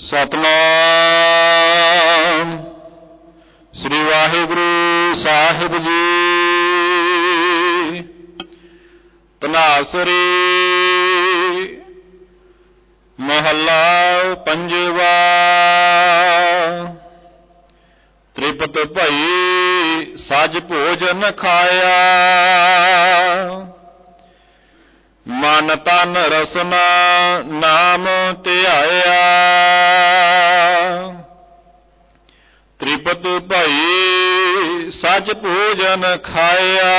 सतनाम श्री वाहिगुरु साहिब जी। तनासरी महला पंजवा। त्रिपत भई सज भोजन खाया, मन तन रसना नाम ध्याया। त्रिपत भई सज भोजन खाया,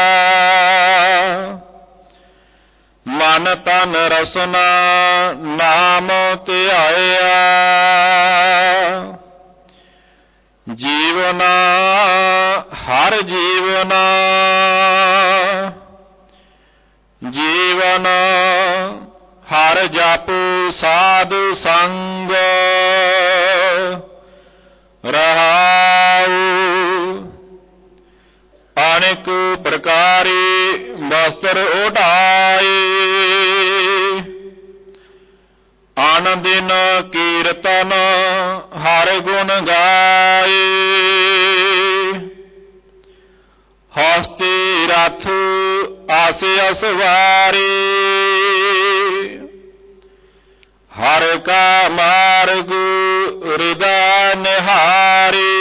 मन तन रसना नाम ध्याया। जीवना हर जीवना, जीवन हर जपु साधु संग। रहाऊ अनेक प्रकारी वस्त्र उठाए, आन दिन कीर्तन हर गुण गाए। हस्ती रथ आसे असवारी, हर का मार्ग हृदय निहारी।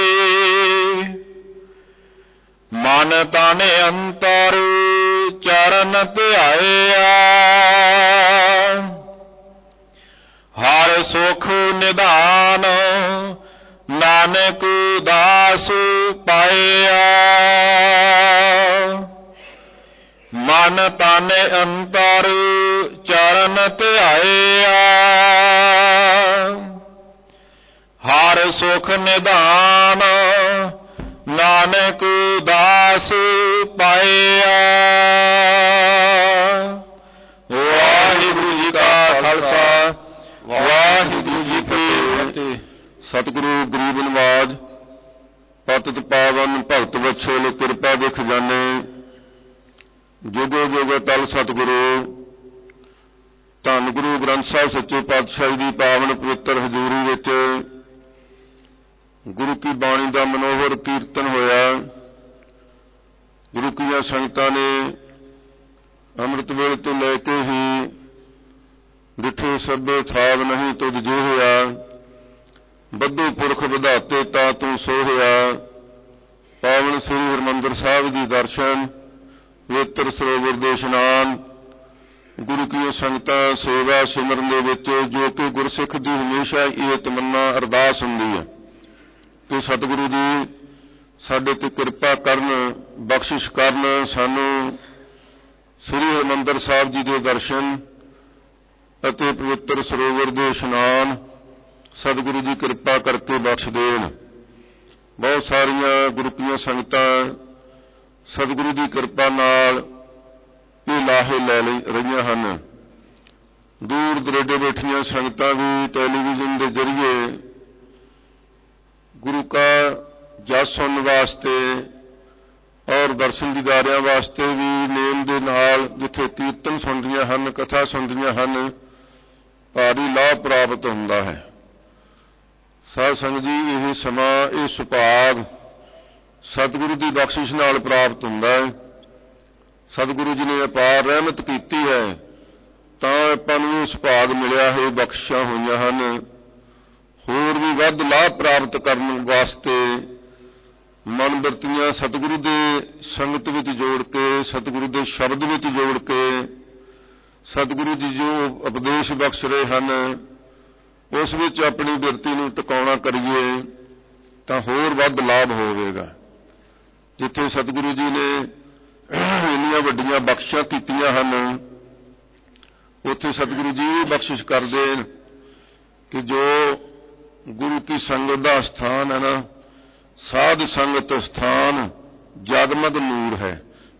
मन तन अंतर चरण ध्याया, हर सुख निधान नानक दास पाया। मन तन अंतर चरण ध्याया, हर सुख निधान नानक दास पाया। वाहिगुरु जी का खालसा, वाहिगुरु जी की फतेह। सतगुरु गरीब नवाज पतित पावन भगत बछोल कृपा दिख जाने। जुगो जुग तल सतगुरु धन गुरु ग्रंथ साहिब सच्चे पातशाही की पावन पवित्र हजूरी विच गुरु की बाणी का मनोहर कीर्तन होया। गुरु की संगतां ने अमृत वेले तो लैके ही डिठे सभे थाव नहीं तुझ जो होया। बद्धू पुरख विधाते ता तू सो होया। पावन श्री हरमंदिर साहिब जी दर्शन, पवित्र सरोवर दे इशनान, गुरु की संगतां सेवा सिमरन दे विच जो कि गुरसिख दी हमेशा ये तमन्ना अरदास हुंदी है कि सतगुरु जी साडे ते किरपा करन, बख्शिश करन। सानू श्री हरमंदिर साहिब जी के दर्शन अते पवित्र सरोवर दे इशनान सतगुरु जी किरपा करके बख्श देन। बहुत सारिया गुरु की संगतां सतगुरु की किरपा नाल ये लाहे लै रही हैं। दूर दरेडे बैठिया संगतां भी टैलीविजन के जरिए गुरु का जस सुनने वास्ते और दर्शन दीदारियां वास्ते भी नेम दे नाल जिथे कीर्तन सुनदियां हन, कथा सुनदियां हन, भारी लाभ प्राप्त हुंदा है। साध संगत जी यह समा यह सुभाग सतगुरु की बख्शिश नाल प्राप्त हुंदा है। सतगुरु जी ने अपार रहमत कीती है तां आपां नूं सुभाग मिलिया है, बख्शिशां होईयां हन। होर भी वध लाभ प्राप्त करने वास्ते मन बरतियां सतगुरु के संगत विच जोड़ के, सतगुरु के शब्द विच जोड़ के, सतगुरु जी जो उपदेश बख्श रहे हैं उस विच अपनी बिरती नूं टिकाउणा करिए तां होर वध लाभ होवेगा। जिथे सतगुरु जी ने इन्नियां वड्डियां बख्शिशां कीतियां हन उत्थे सतगुरु जी भी बख्शिश कर देन कि जो गुरु की संगत का स्थान है ना, साध संगत स्थान जगमग नूर है।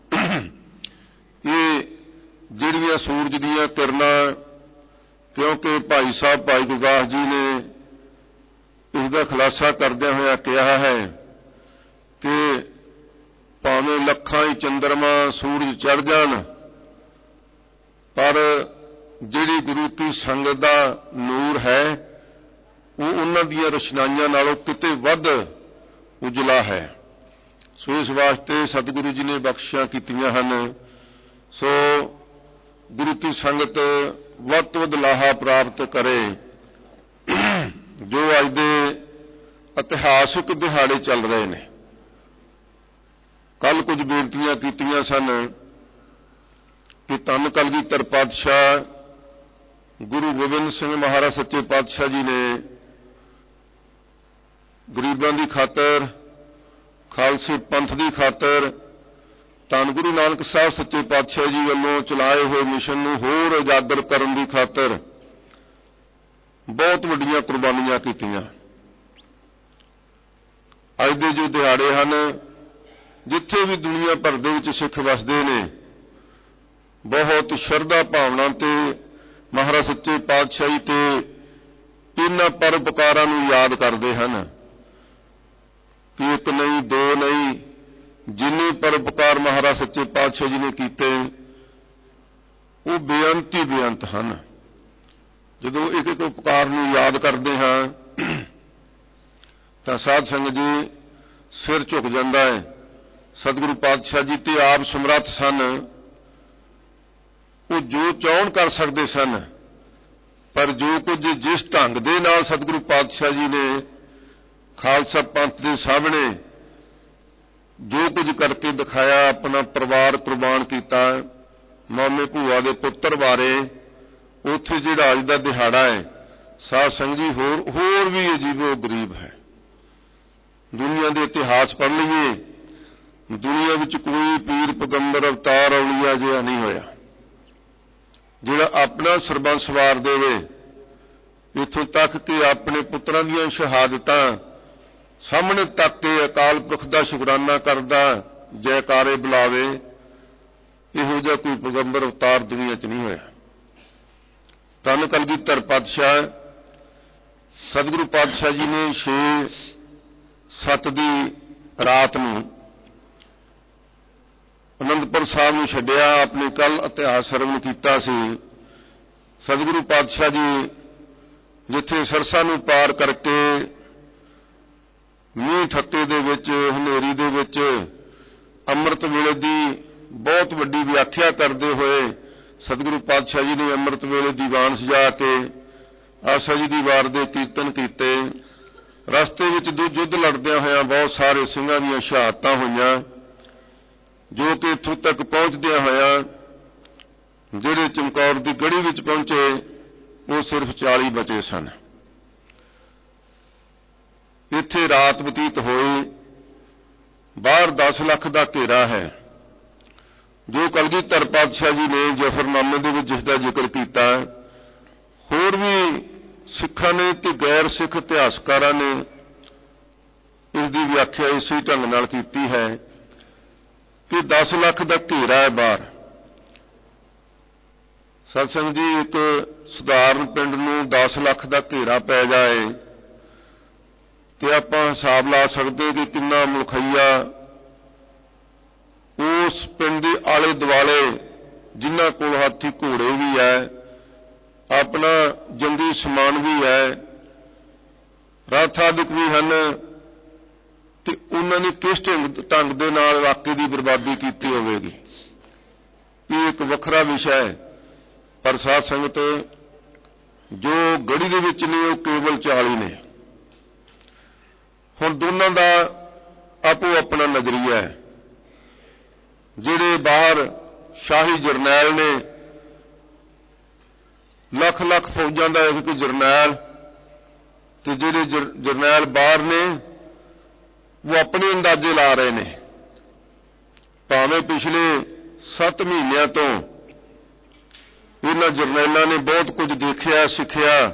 ये जिहड़ियां सूरज दीयां किरणां, क्योंकि भाई साहब भाई गुरदास जी ने इसका खुलासा करदे होया कहा है कि भावें लखां ही चंद्रमा सूरज चढ़ जाण पर जिहड़ी गुरु की संगत दा नूर है ਉਹਨਾਂ ਦੀਆਂ ਰਚਨਾਈਆਂ ਨਾਲੋਂ ਕਿਤੇ ਵੱਧ ਉਜਲਾ ਹੈ। ਸੋ ਇਸ ਵਾਸਤੇ ਸਤਿਗੁਰੂ ਜੀ ਨੇ ਬਖਸ਼ਿਸ਼ਾਂ ਕੀਤੀਆਂ ਹਨ। ਸੋ ਗੁਰੂ ਕੀ ਸੰਗਤ ਵੱਧ ਤੋਂ ਵੱਧ ਲਾਹਾ ਪ੍ਰਾਪਤ ਕਰੇ। ਜੋ ਅੱਜ ਦੇ ਇਤਿਹਾਸਕ ਦਿਹਾੜੇ ਚੱਲ ਰਹੇ ਨੇ, ਕੱਲ ਕੁਝ ਬੇਨਤੀਆਂ ਕੀਤੀਆਂ ਸਨ ਕਿ ਧੰਨ ਕਲਗੀਧਰ ਪਾਤਸ਼ਾਹ ਗੁਰੂ ਗੋਬਿੰਦ ਸਿੰਘ ਮਹਾਰਾਜ ਸੱਚੇ ਪਾਤਸ਼ਾਹ ਜੀ ਨੇ ਗਰੀਬਾਂ ਦੀ ਖਾਤਰ, ਖਾਲਸੇ ਪੰਥ ਦੀ ਖਾਤਰ, ਧੰਨ ਗੁਰੂ ਨਾਨਕ ਸਾਹਿਬ ਸੱਚੇ ਪਾਤਸ਼ਾਹ ਜੀ ਵੱਲੋਂ ਚਲਾਏ ਹੋਏ ਮਿਸ਼ਨ ਨੂੰ ਹੋਰ ਉਜਾਗਰ ਕਰਨ ਦੀ ਖਾਤਰ ਬਹੁਤ ਵੱਡੀਆਂ ਕੁਰਬਾਨੀਆਂ ਕੀਤੀਆਂ। ਅੱਜ ਦੇ ਜੋ ਦਿਹਾੜੇ ਹਨ, ਜਿੱਥੇ ਵੀ ਦੁਨੀਆ ਭਰ ਦੇ ਵਿੱਚ ਸਿੱਖ ਵਸਦੇ ਨੇ, ਬਹੁਤ ਸ਼ਰਧਾ ਭਾਵਨਾ ਤੇ ਮਹਾਰਾਜ ਸੱਚੇ ਪਾਤਸ਼ਾਹੀ ਤੇ ਇਹਨਾਂ ਪਰਉਪਕਾਰਾਂ ਨੂੰ ਯਾਦ ਕਰਦੇ ਹਨ ਕਿ ਇੱਕ ਨਹੀਂ, ਦੋ ਨਹੀਂ, ਜਿੰਨੇ ਪਰਉਪਕਾਰ ਮਹਾਰਾਜ ਸੱਚੇ ਪਾਤਸ਼ਾਹ ਜੀ ਨੇ ਕੀਤੇ ਉਹ ਬੇਅੰਤ ਹੀ ਬੇਅੰਤ ਹਨ। ਜਦੋਂ ਇੱਕ ਇੱਕ ਉਪਕਾਰ ਨੂੰ ਯਾਦ ਕਰਦੇ ਹਾਂ ਤਾਂ ਸਾਧ ਸੰਗਤ ਜੀ ਸਿਰ ਝੁਕ ਜਾਂਦਾ ਹੈ। ਸਤਿਗੁਰੂ ਪਾਤਸ਼ਾਹ ਜੀ ਤੇ ਆਪ ਸਮਰੱਥ ਸਨ, ਉਹ ਜੋ ਚਾਹੁਣ ਕਰ ਸਕਦੇ ਸਨ, ਪਰ ਜੋ ਕੁਝ ਜਿਸ ਢੰਗ ਦੇ ਨਾਲ ਸਤਿਗੁਰੂ ਪਾਤਸ਼ਾਹ ਜੀ ਨੇ ਖਾਲਸਾ ਪੰਥ ਦੇ ਸਾਹਮਣੇ ਜੋ ਕੁਝ ਕਰਕੇ ਦਿਖਾਇਆ, ਆਪਣਾ ਪਰਿਵਾਰ ਕੁਰਬਾਨ ਕੀਤਾ, ਮਾਮੇ ਭੂਆ ਦੇ ਪੁੱਤਰ ਬਾਰੇ, ਉੱਥੇ ਜਿਹੜਾ ਅੱਜ ਦਾ ਦਿਹਾੜਾ ਹੈ, ਸਾਧ ਸੰਗਤ ਜੀ ਹੋਰ ਵੀ ਅਜੀਬੋ ਗਰੀਬ ਹੈ। ਦੁਨੀਆ ਦੇ ਇਤਿਹਾਸ ਪੜ੍ਹ ਲਈਏ, ਦੁਨੀਆ ਵਿੱਚ ਕੋਈ ਪੀਰ ਪੈਗੰਬਰ ਅਵਤਾਰ ਔਲੀਆ ਜਿਹਾ ਨਹੀਂ ਹੋਇਆ ਜਿਹੜਾ ਆਪਣਾ ਸਰਬੰਸ ਵਾਰ ਦੇਵੇ, ਇੱਥੋਂ ਤੱਕ ਕਿ ਆਪਣੇ ਪੁੱਤਰਾਂ ਦੀਆਂ ਸ਼ਹਾਦਤਾਂ ਸਾਹਮਣੇ ਤੱਕ ਕੇ ਅਕਾਲ ਪੁਰਖ ਦਾ ਸ਼ੁਕਰਾਨਾ ਕਰਦਾ, ਜੈਕਾਰੇ ਬੁਲਾਵੇ। ਇਹੋ ਜਿਹਾ ਕੋਈ ਪੈਗੰਬਰ ਅਵਤਾਰ ਦੁਨੀਆ 'ਚ ਨਹੀਂ ਹੋਇਆ। ਧੰਨ ਕਲਗੀਧਰ ਪਾਤਸ਼ਾਹ ਸਤਿਗੁਰੂ ਪਾਤਸ਼ਾਹ ਜੀ ਨੇ 6/7 ਦੀ ਰਾਤ ਨੂੰ ਅਨੰਦਪੁਰ ਸਾਹਿਬ ਨੂੰ ਛੱਡਿਆ। ਆਪਣੇ ਕੱਲ ਇਤਿਹਾਸ ਸਰਵਣ ਕੀਤਾ ਸੀ। ਸਤਿਗੁਰੂ ਪਾਤਸ਼ਾਹ ਜੀ ਜਿੱਥੇ ਸਰਸਾ ਨੂੰ ਪਾਰ ਕਰਕੇ ਮੀਂਹ ਠੱਤੇ ਦੇ ਵਿੱਚ, ਹਨੇਰੀ ਦੇ ਵਿੱਚ ਅੰਮ੍ਰਿਤ ਵੇਲੇ ਦੀ ਬਹੁਤ ਵੱਡੀ ਵਿਆਖਿਆ ਕਰਦੇ ਹੋਏ ਸਤਿਗੁਰੂ ਪਾਤਸ਼ਾਹ ਜੀ ਨੇ ਅੰਮ੍ਰਿਤ ਵੇਲੇ ਦੀਵਾਨ ਸਜਾ ਕੇ ਆਸਾ ਜੀ ਦੀ ਵਾਰ ਦੇ ਕੀਰਤਨ ਕੀਤੇ। ਰਸਤੇ ਵਿੱਚ ਯੁੱਧ ਲੜਦਿਆਂ ਹੋਇਆਂ ਬਹੁਤ ਸਾਰੇ ਸਿੰਘਾਂ ਦੀਆਂ ਸ਼ਹਾਦਤਾਂ ਹੋਈਆਂ, ਜੋ ਕਿ ਇੱਥੋਂ ਤੱਕ ਪਹੁੰਚਦਿਆਂ ਹੋਇਆਂ ਜਿਹੜੇ ਚਮਕੌਰ ਦੀ ਗੜ੍ਹੀ ਵਿੱਚ ਪਹੁੰਚੇ ਉਹ ਸਿਰਫ 40 ਬਚੇ ਸਨ। ਇੱਥੇ ਰਾਤ ਬਤੀਤ ਹੋਈ। ਬਾਹਰ 10 ਲੱਖ ਦਾ ਘੇਰਾ ਹੈ। ਜੋ ਕਲਗੀਧਰ ਪਾਤਸ਼ਾਹ ਜੀ ਨੇ ਜ਼ਫ਼ਰਨਾਮੇ ਦੇ ਵਿੱਚ ਜਿਸ ਦਾ ਜ਼ਿਕਰ ਕੀਤਾ, ਹੋਰ ਵੀ ਸਿੱਖਾਂ ਨੇ ਤੇ ਗੈਰ ਸਿੱਖ ਇਤਿਹਾਸਕਾਰਾਂ ਨੇ ਇਸ ਦੀ ਵਿਆਖਿਆ ਇਸੇ ਢੰਗ ਨਾਲ ਕੀਤੀ ਹੈ ਕਿ 10 ਲੱਖ ਦਾ ਘੇਰਾ ਹੈ ਬਾਹਰ। ਸਤ ਸੰਗਤ ਜੀ, ਇੱਕ ਸਧਾਰਨ ਪਿੰਡ ਨੂੰ 10 ਲੱਖ ਦਾ ਘੇਰਾ ਪੈ ਜਾਏ ਤੇ ਆਪਾਂ ਹਿਸਾਬ ਲਾ ਸਕਦੇ ਕਿ ਕਿੰਨਾ ਮੁਲਖਈਆ ਉਸ ਪਿੰਡ ਦੇ ਆਲੇ ਦੁਆਲੇ, ਜਿਨ੍ਹਾਂ ਕੋਲ ਹਾਥੀ ਘੋੜੇ ਵੀ ਹੈ, ਆਪਣਾ ਜੰਗੀ ਸਮਾਨ ਵੀ ਹੈ, ਰਥ ਆਦਿਕ ਵੀ ਹਨ, ਤੇ ਉਹਨਾਂ ਨੇ ਕਿਸ ਢੰਗ ਦੇ ਨਾਲ ਇਲਾਕੇ ਦੀ ਬਰਬਾਦੀ ਕੀਤੀ ਹੋਵੇਗੀ, ਇਹ ਇੱਕ ਵੱਖਰਾ ਵਿਸ਼ਾ ਹੈ। ਪਰ ਸਾਧ ਸੰਗਤ ਜੋ ਗੜ੍ਹੀ ਦੇ ਵਿੱਚ ਨੇ ਉਹ ਕੇਵਲ 40 ਨੇ। ਹੁਣ ਦੋਨਾਂ ਦਾ ਆਪੋ ਆਪਣਾ ਨਜ਼ਰੀਆ ਹੈ। ਜਿਹੜੇ ਬਾਹਰ ਸ਼ਾਹੀ ਜਰਨੈਲ ਨੇ, ਲੱਖ ਲੱਖ ਫੌਜਾਂ ਦਾ ਇੱਕ ਜਰਨੈਲ, ਤੇ ਜਿਹੜੇ ਜਰਨੈਲ ਬਾਹਰ ਨੇ ਉਹ ਆਪਣੇ ਅੰਦਾਜ਼ੇ ਲਾ ਰਹੇ ਨੇ। ਭਾਵੇਂ ਪਿਛਲੇ 7 ਮਹੀਨਿਆਂ ਤੋਂ ਇਹਨਾਂ ਜਰਨੈਲਾਂ ਨੇ ਬਹੁਤ ਕੁਝ ਦੇਖਿਆ, ਸਿੱਖਿਆ,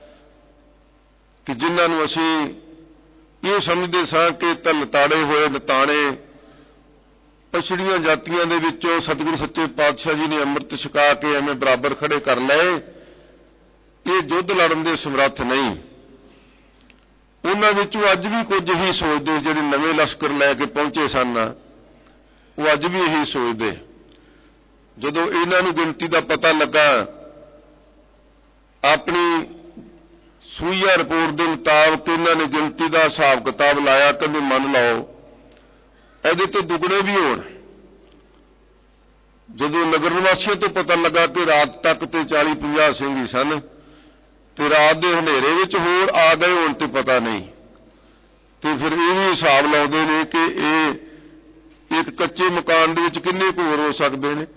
ਕਿ ਜਿਨ੍ਹਾਂ ਨੂੰ ਅਸੀਂ ਇਹ ਸਮਝਦੇ ਸਾਂ ਕਿ ਲਤਾੜੇ ਹੋਏ ਲਤਾਣੇ ਪਛੜੀਆਂ ਜਾਤੀਆਂ ਦੇ ਵਿੱਚੋਂ ਸਤਿਗੁਰੂ ਸੱਚੇ ਪਾਤਸ਼ਾਹ ਜੀ ਨੇ ਅੰਮ੍ਰਿਤ ਛਕਾ ਕੇ ਐਵੇਂ ਬਰਾਬਰ ਖੜੇ ਕਰ ਲਏ, ਇਹ ਯੁੱਧ ਲੜਨ ਦੇ ਸਮਰੱਥ ਨਹੀਂ। ਉਹਨਾਂ ਵਿੱਚੋਂ ਅੱਜ ਵੀ ਕੁਝ ਹੀ ਸੋਚਦੇ, ਜਿਹੜੇ ਨਵੇਂ ਲਸ਼ਕਰ ਲੈ ਕੇ ਪਹੁੰਚੇ ਸਨ, ਉਹ ਅੱਜ ਵੀ ਇਹੀ ਸੋਚਦੇ। ਜਦੋਂ ਇਹਨਾਂ ਨੂੰ ਗਿਣਤੀ ਦਾ ਪਤਾ ਲੱਗਾ, ਆਪਣੀ ਸੂਈਆ ਰਿਪੋਰਟ ਦੇ ਮੁਤਾਬਕ ਇਹਨਾਂ ਨੇ ਗਿਣਤੀ ਦਾ ਹਿਸਾਬ ਕਿਤਾਬ ਲਾਇਆ, ਕਹਿੰਦੇ ਮੰਨ ਲਓ ਇਹਦੇ ਤੋਂ ਦੁੱਗਣੇ ਵੀ ਹੋਣ। ਜਦੋਂ ਨਗਰ ਨਿਵਾਸੀਆਂ ਤੋਂ ਪਤਾ ਲੱਗਾ ਕਿ ਰਾਤ ਤੱਕ ਤੇ 40-50 ਸਿੰਘ ਹੀ ਸਨ ਤੇ ਰਾਤ ਦੇ ਹਨੇਰੇ ਵਿੱਚ ਹੋਰ ਆ ਗਏ ਹੋਣ ਤੇ ਪਤਾ ਨਹੀਂ, ਤੇ ਫਿਰ ਇਹ ਵੀ ਹਿਸਾਬ ਲਾਉਂਦੇ ਨੇ ਕਿ ਇਹ ਇੱਕ ਕੱਚੇ ਮਕਾਨ ਦੇ ਵਿੱਚ ਕਿੰਨੇ ਕੁ ਹੋਰ ਹੋ ਸਕਦੇ ਨੇ।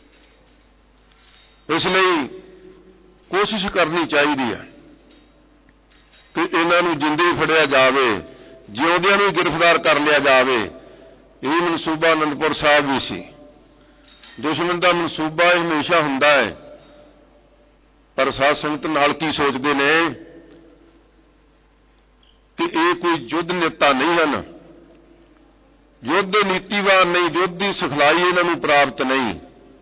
ਇਸ ਲਈ ਕੋਸ਼ਿਸ਼ ਕਰਨੀ ਚਾਹੀਦੀ ਹੈ ਕਿ ਇਹਨਾਂ ਨੂੰ ਜਿੰਦੇ ਫੜਿਆ ਜਾਵੇ, ਜਿਉਂਦਿਆਂ ਨੂੰ ਗ੍ਰਿਫਤਾਰ ਕਰ ਲਿਆ ਜਾਵੇ। ਇਹ ਮਨਸੂਬਾ ਅਨੰਦਪੁਰ ਸਾਹਿਬ ਵੀ ਸੀ। ਦੁਸ਼ਮਣ ਦਾ ਮਨਸੂਬਾ ਹਮੇਸ਼ਾ ਹੁੰਦਾ ਹੈ, ਪਰ ਸਾਧ ਸੰਗਤ ਨਾਲ ਕੀ ਸੋਚਦੇ ਨੇ ਕਿ ਇਹ ਕੋਈ ਯੁੱਧ ਨੇਤਾ ਨਹੀਂ ਹਨ, ਯੁੱਧ ਨੀਤੀਵਾਨ ਨਹੀਂ, ਯੁੱਧ ਦੀ ਸਿਖਲਾਈ ਇਹਨਾਂ ਨੂੰ ਪ੍ਰਾਪਤ ਨਹੀਂ,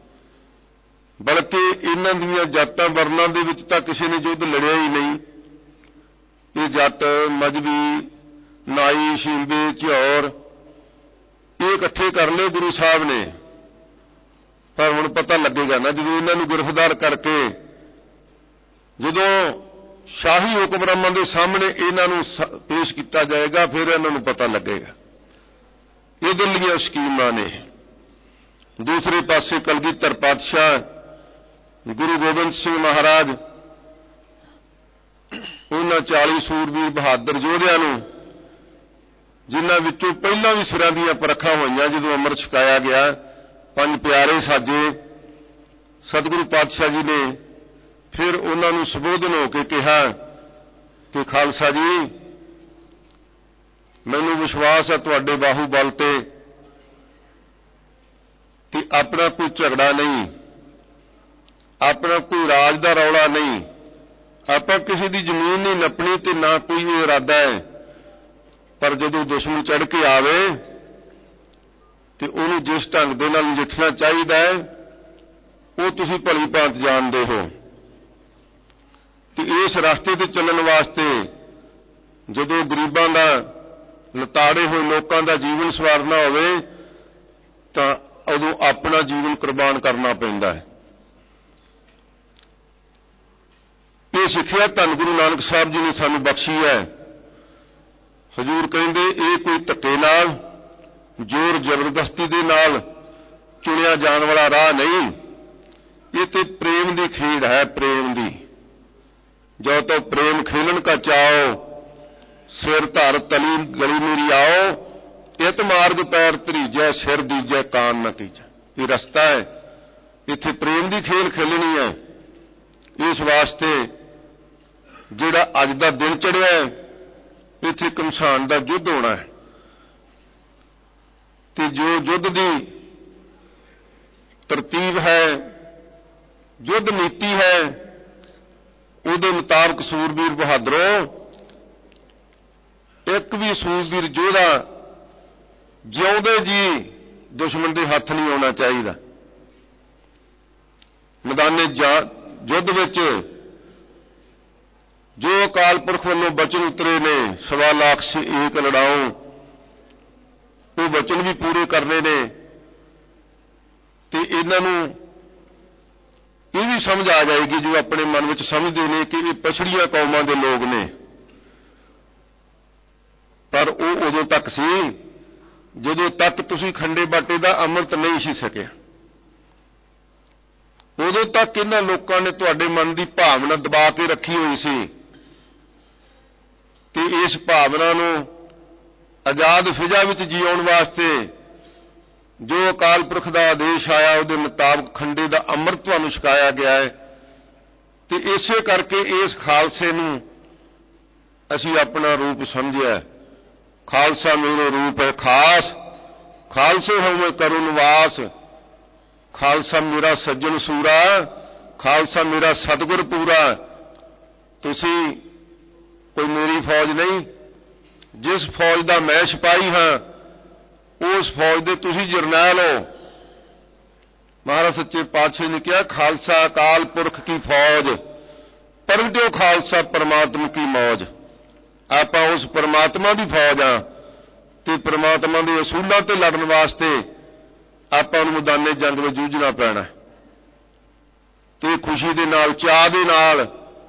ਬਲਕਿ ਇਹਨਾਂ ਦੀਆਂ ਜਾਤਾਂ ਵਰਨਾਂ ਦੇ ਵਿੱਚ ਤਾਂ ਕਿਸੇ ਨੇ ਯੁੱਧ ਲੜਿਆ ਹੀ ਨਹੀਂ। ਇਹ ਜੱਟ, ਮਜ਼੍ਹਬੀ, ਨਾਈ, ਸ਼ੀਂਬੇ, ਝਿਉਰ ਇਹ ਇਕੱਠੇ ਕਰ ਲਏ ਗੁਰੂ ਸਾਹਿਬ ਨੇ, ਪਰ ਹੁਣ ਪਤਾ ਲੱਗੇਗਾ ਨਾ ਜਦੋਂ ਇਹਨਾਂ ਨੂੰ ਗ੍ਰਿਫਤਾਰ ਕਰਕੇ ਜਦੋਂ ਸ਼ਾਹੀ ਹੁਕਮਰਾਨਾਂ ਦੇ ਸਾਹਮਣੇ ਇਹਨਾਂ ਨੂੰ ਪੇਸ਼ ਕੀਤਾ ਜਾਏਗਾ, ਫਿਰ ਇਹਨਾਂ ਨੂੰ ਪਤਾ ਲੱਗੇਗਾ। ਇਹ ਦਿਲੀਆਂ ਸਕੀਮਾਂ ਨੇ। ਦੂਸਰੇ ਪਾਸੇ ਕਲਗੀਧਰ ਪਾਤਸ਼ਾਹ ਗੁਰੂ ਗੋਬਿੰਦ ਸਿੰਘ ਮਹਾਰਾਜ ਉਹਨਾਂ 40 ਸੂਰਬੀਰ ਬਹਾਦਰ ਯੋਧਿਆਂ ਨੂੰ, ਜਿਨ੍ਹਾਂ ਵਿੱਚੋਂ ਪਹਿਲਾਂ ਵੀ ਸਿਰਾਂ ਦੀਆਂ ਪਰਖਾਂ ਹੋਈਆਂ ਜਦੋਂ ਅੰਮ੍ਰਿਤ ਛਕਾਇਆ ਗਿਆ, 5 ਪਿਆਰੇ ਸਾਜੇ, ਸਤਿਗੁਰੂ ਪਾਤਸ਼ਾਹ ਜੀ ਨੇ ਫਿਰ ਉਹਨਾਂ ਨੂੰ ਸੰਬੋਧਨ ਹੋ ਕੇ ਕਿਹਾ ਕਿ ਖਾਲਸਾ ਜੀ, ਮੈਨੂੰ ਵਿਸ਼ਵਾਸ ਹੈ ਤੁਹਾਡੇ ਬਾਹੂਬਲ ਤੇ ਆਪਣਾ ਕੋਈ ਝਗੜਾ ਨਹੀਂ, ਆਪਣਾ ਕੋਈ ਰਾਜ ਦਾ ਰੌਲਾ ਨਹੀਂ, ਆਪਾਂ ਕਿਸੇ ਦੀ ਜ਼ਮੀਨ ਨਹੀਂ ਨੱਪਣੀ ਤੇ ਨਾ ਕੋਈ ਇਰਾਦਾ ਹੈ, ਪਰ ਜਦੋਂ ਦੁਸ਼ਮਣ ਚੜ੍ਹ ਕੇ ਆਵੇ ਤੇ ਉਹਨੂੰ ਜਿਸ ਢੰਗ ਦੇ ਨਾਲ ਨਜਿੱਠਣਾ ਚਾਹੀਦਾ ਹੈ ਉਹ ਤੁਸੀਂ ਭਲੀ ਭਾਂਤ ਜਾਣਦੇ ਹੋ। ਤੇ ਇਸ ਰਸਤੇ ਤੇ ਚੱਲਣ ਵਾਸਤੇ ਜਦੋਂ ਗਰੀਬਾਂ ਦਾ, ਲਤਾੜੇ ਹੋਏ ਲੋਕਾਂ ਦਾ ਜੀਵਨ ਸਵਾਰਨਾ ਹੋਵੇ ਤਾਂ ਉਦੋਂ ਆਪਣਾ ਜੀਵਨ ਕੁਰਬਾਨ ਕਰਨਾ ਪੈਂਦਾ ਹੈ। ਇਹ ਸਿੱਖਿਆ ਧੰਨ ਗੁਰੂ ਨਾਨਕ ਸਾਹਿਬ ਜੀ ਨੇ ਸਾਨੂੰ ਬਖਸ਼ੀ ਹੈ। ਹਜ਼ੂਰ ਕਹਿੰਦੇ ਇਹ ਕੋਈ ਧੱਕੇ ਨਾਲ, ਜ਼ੋਰ ਜ਼ਬਰਦਸਤੀ ਦੇ ਨਾਲ ਚੁਣਿਆ ਜਾਣ ਵਾਲਾ ਰਾਹ ਨਹੀਂ, ਇਹ ਤੇ ਪ੍ਰੇਮ ਦੀ ਖੇਡ ਹੈ, ਪ੍ਰੇਮ ਦੀ। ਜੋ ਤੋ ਪ੍ਰੇਮ ਖੇਲਣ ਕਾ ਚਾਓ, ਸਿਰ ਧਰ ਤਲੀ ਗਲੀ ਮੇਰੀ ਆਓ, ਇਤ ਮਾਰਗ ਪੈਰ ਧਰੀਜੈ, ਸਿਰ ਦੀਜੈ ਕਾਨ ਨ ਕੀਜੈ। ਇਹ ਰਸਤਾ ਹੈ, ਇੱਥੇ ਪ੍ਰੇਮ ਦੀ ਖੇਲ ਖੇਲਣੀ ਹੈ। ਇਸ ਵਾਸਤੇ ਜਿਹੜਾ ਅੱਜ ਦਾ ਦਿਨ ਚੜਿਆ ਹੈ, ਇੱਥੇ ਘਮਸਾਨ ਦਾ ਯੁੱਧ ਹੋਣਾ ਹੈ, ਤੇ ਜੋ ਯੁੱਧ ਦੀ ਤਰਤੀਬ ਹੈ, ਯੁੱਧ ਨੀਤੀ ਹੈ, ਉਹਦੇ ਮੁਤਾਬਕ ਸੂਰਬੀਰ ਬਹਾਦਰੋ, ਇੱਕ ਵੀ ਸੂਰਬੀਰ ਯੋਧਾ ਜਿਉਂਦੇ ਜੀ ਦੁਸ਼ਮਣ ਦੇ ਹੱਥ ਨਹੀਂ ਆਉਣਾ ਚਾਹੀਦਾ। ਮੈਦਾਨੇ ਯੁੱਧ ਵਿੱਚ ਜੋ ਅਕਾਲ ਪੁਰਖ ਵੱਲੋਂ ਬਚਨ ਉਤਰੇ ਨੇ, 1.25 ਲੱਖ ਸੇ ਏਕ ਲੜਾਓ, ਉਹ ਬਚਨ ਵੀ ਪੂਰੇ ਕਰਨੇ ਨੇ। ਤੇ ਇਹਨਾਂ ਨੂੰ ਇਹ ਵੀ ਸਮਝ ਆ ਜਾਏਗੀ, ਜੋ ਆਪਣੇ ਮਨ ਵਿੱਚ ਸਮਝਦੇ ਨੇ ਕਿ ਇਹ ਪਛੜੀਆਂ ਕੌਮਾਂ ਦੇ ਲੋਕ ਨੇ, ਪਰ ਉਹ ਉਦੋਂ ਤੱਕ ਸੀ ਜਦੋਂ ਤੱਕ ਤੁਸੀਂ ਖੰਡੇ ਬਾਟੇ ਦਾ ਅੰਮ੍ਰਿਤ ਨਹੀਂ ਸੀ ਸਕਿਆ। ਉਦੋਂ ਤੱਕ ਇਹਨਾਂ ਲੋਕਾਂ ਨੇ ਤੁਹਾਡੇ ਮਨ ਦੀ ਭਾਵਨਾ ਦਬਾ ਕੇ ਰੱਖੀ ਹੋਈ ਸੀ, ਤੇ ਇਸ ਭਾਵਨਾ ਨੂੰ ਆਜ਼ਾਦ ਫਿਜ਼ਾ ਵਿੱਚ ਜੀਉਣ ਵਾਸਤੇ ਜੋ ਅਕਾਲ ਪੁਰਖ ਦਾ ਆਦੇਸ਼ ਆਇਆ, ਉਹਦੇ ਮੁਤਾਬਕ ਖੰਡੇ ਦਾ ਅੰਮ੍ਰਿਤ ਤੁਹਾਨੂੰ ਛਕਾਇਆ ਗਿਆ ਹੈ। ਤੇ ਇਸੇ ਕਰਕੇ ਇਸ ਖਾਲਸੇ ਨੂੰ ਅਸੀਂ ਆਪਣਾ ਰੂਪ ਸਮਝਿਆ। ਖਾਲਸਾ ਮੇਰਾ ਰੂਪ ਹੈ ਖਾਸ, ਖਾਲਸੇ ਹੋਵੇ ਕਰੁ ਨਿਵਾਸ, ਖਾਲਸਾ ਮੇਰਾ ਸੱਜਣ ਸੂਰਾ, ਖਾਲਸਾ ਮੇਰਾ ਸਤਿਗੁਰ ਪੂਰਾ। ਤੁਸੀਂ ਕੋਈ ਮੇਰੀ ਫੌਜ ਨਹੀਂ, ਜਿਸ ਫੌਜ ਦਾ ਮੈਂ ਸਿਪਾਹੀ ਹਾਂ ਉਸ ਫੌਜ ਦੇ ਤੁਸੀਂ ਜਰਨੈਲ ਹੋ। ਮਹਾਰਾਜ ਸੱਚੇ ਪਾਤਸ਼ਾਹ ਨੇ ਕਿਹਾ, ਖਾਲਸਾ ਅਕਾਲ ਪੁਰਖ ਕੀ ਫੌਜ, ਪ੍ਰਗਟਿਓ ਖਾਲਸਾ ਪਰਮਾਤਮਾ ਕੀ ਮੌਜ। ਆਪਾਂ ਉਸ ਪਰਮਾਤਮਾ ਦੀ ਫੌਜ ਆ, ਤੇ ਪਰਮਾਤਮਾ ਦੇ ਅਸੂਲਾਂ ਤੇ ਲੜਨ ਵਾਸਤੇ ਆਪਾਂ ਨੂੰ ਮੈਦਾਨੇ ਜੰਗ ਵਿੱਚ ਜੂਝਣਾ ਪੈਣਾ। ਤੇ ਖੁਸ਼ੀ ਦੇ ਨਾਲ, ਚਾਅ ਦੇ ਨਾਲ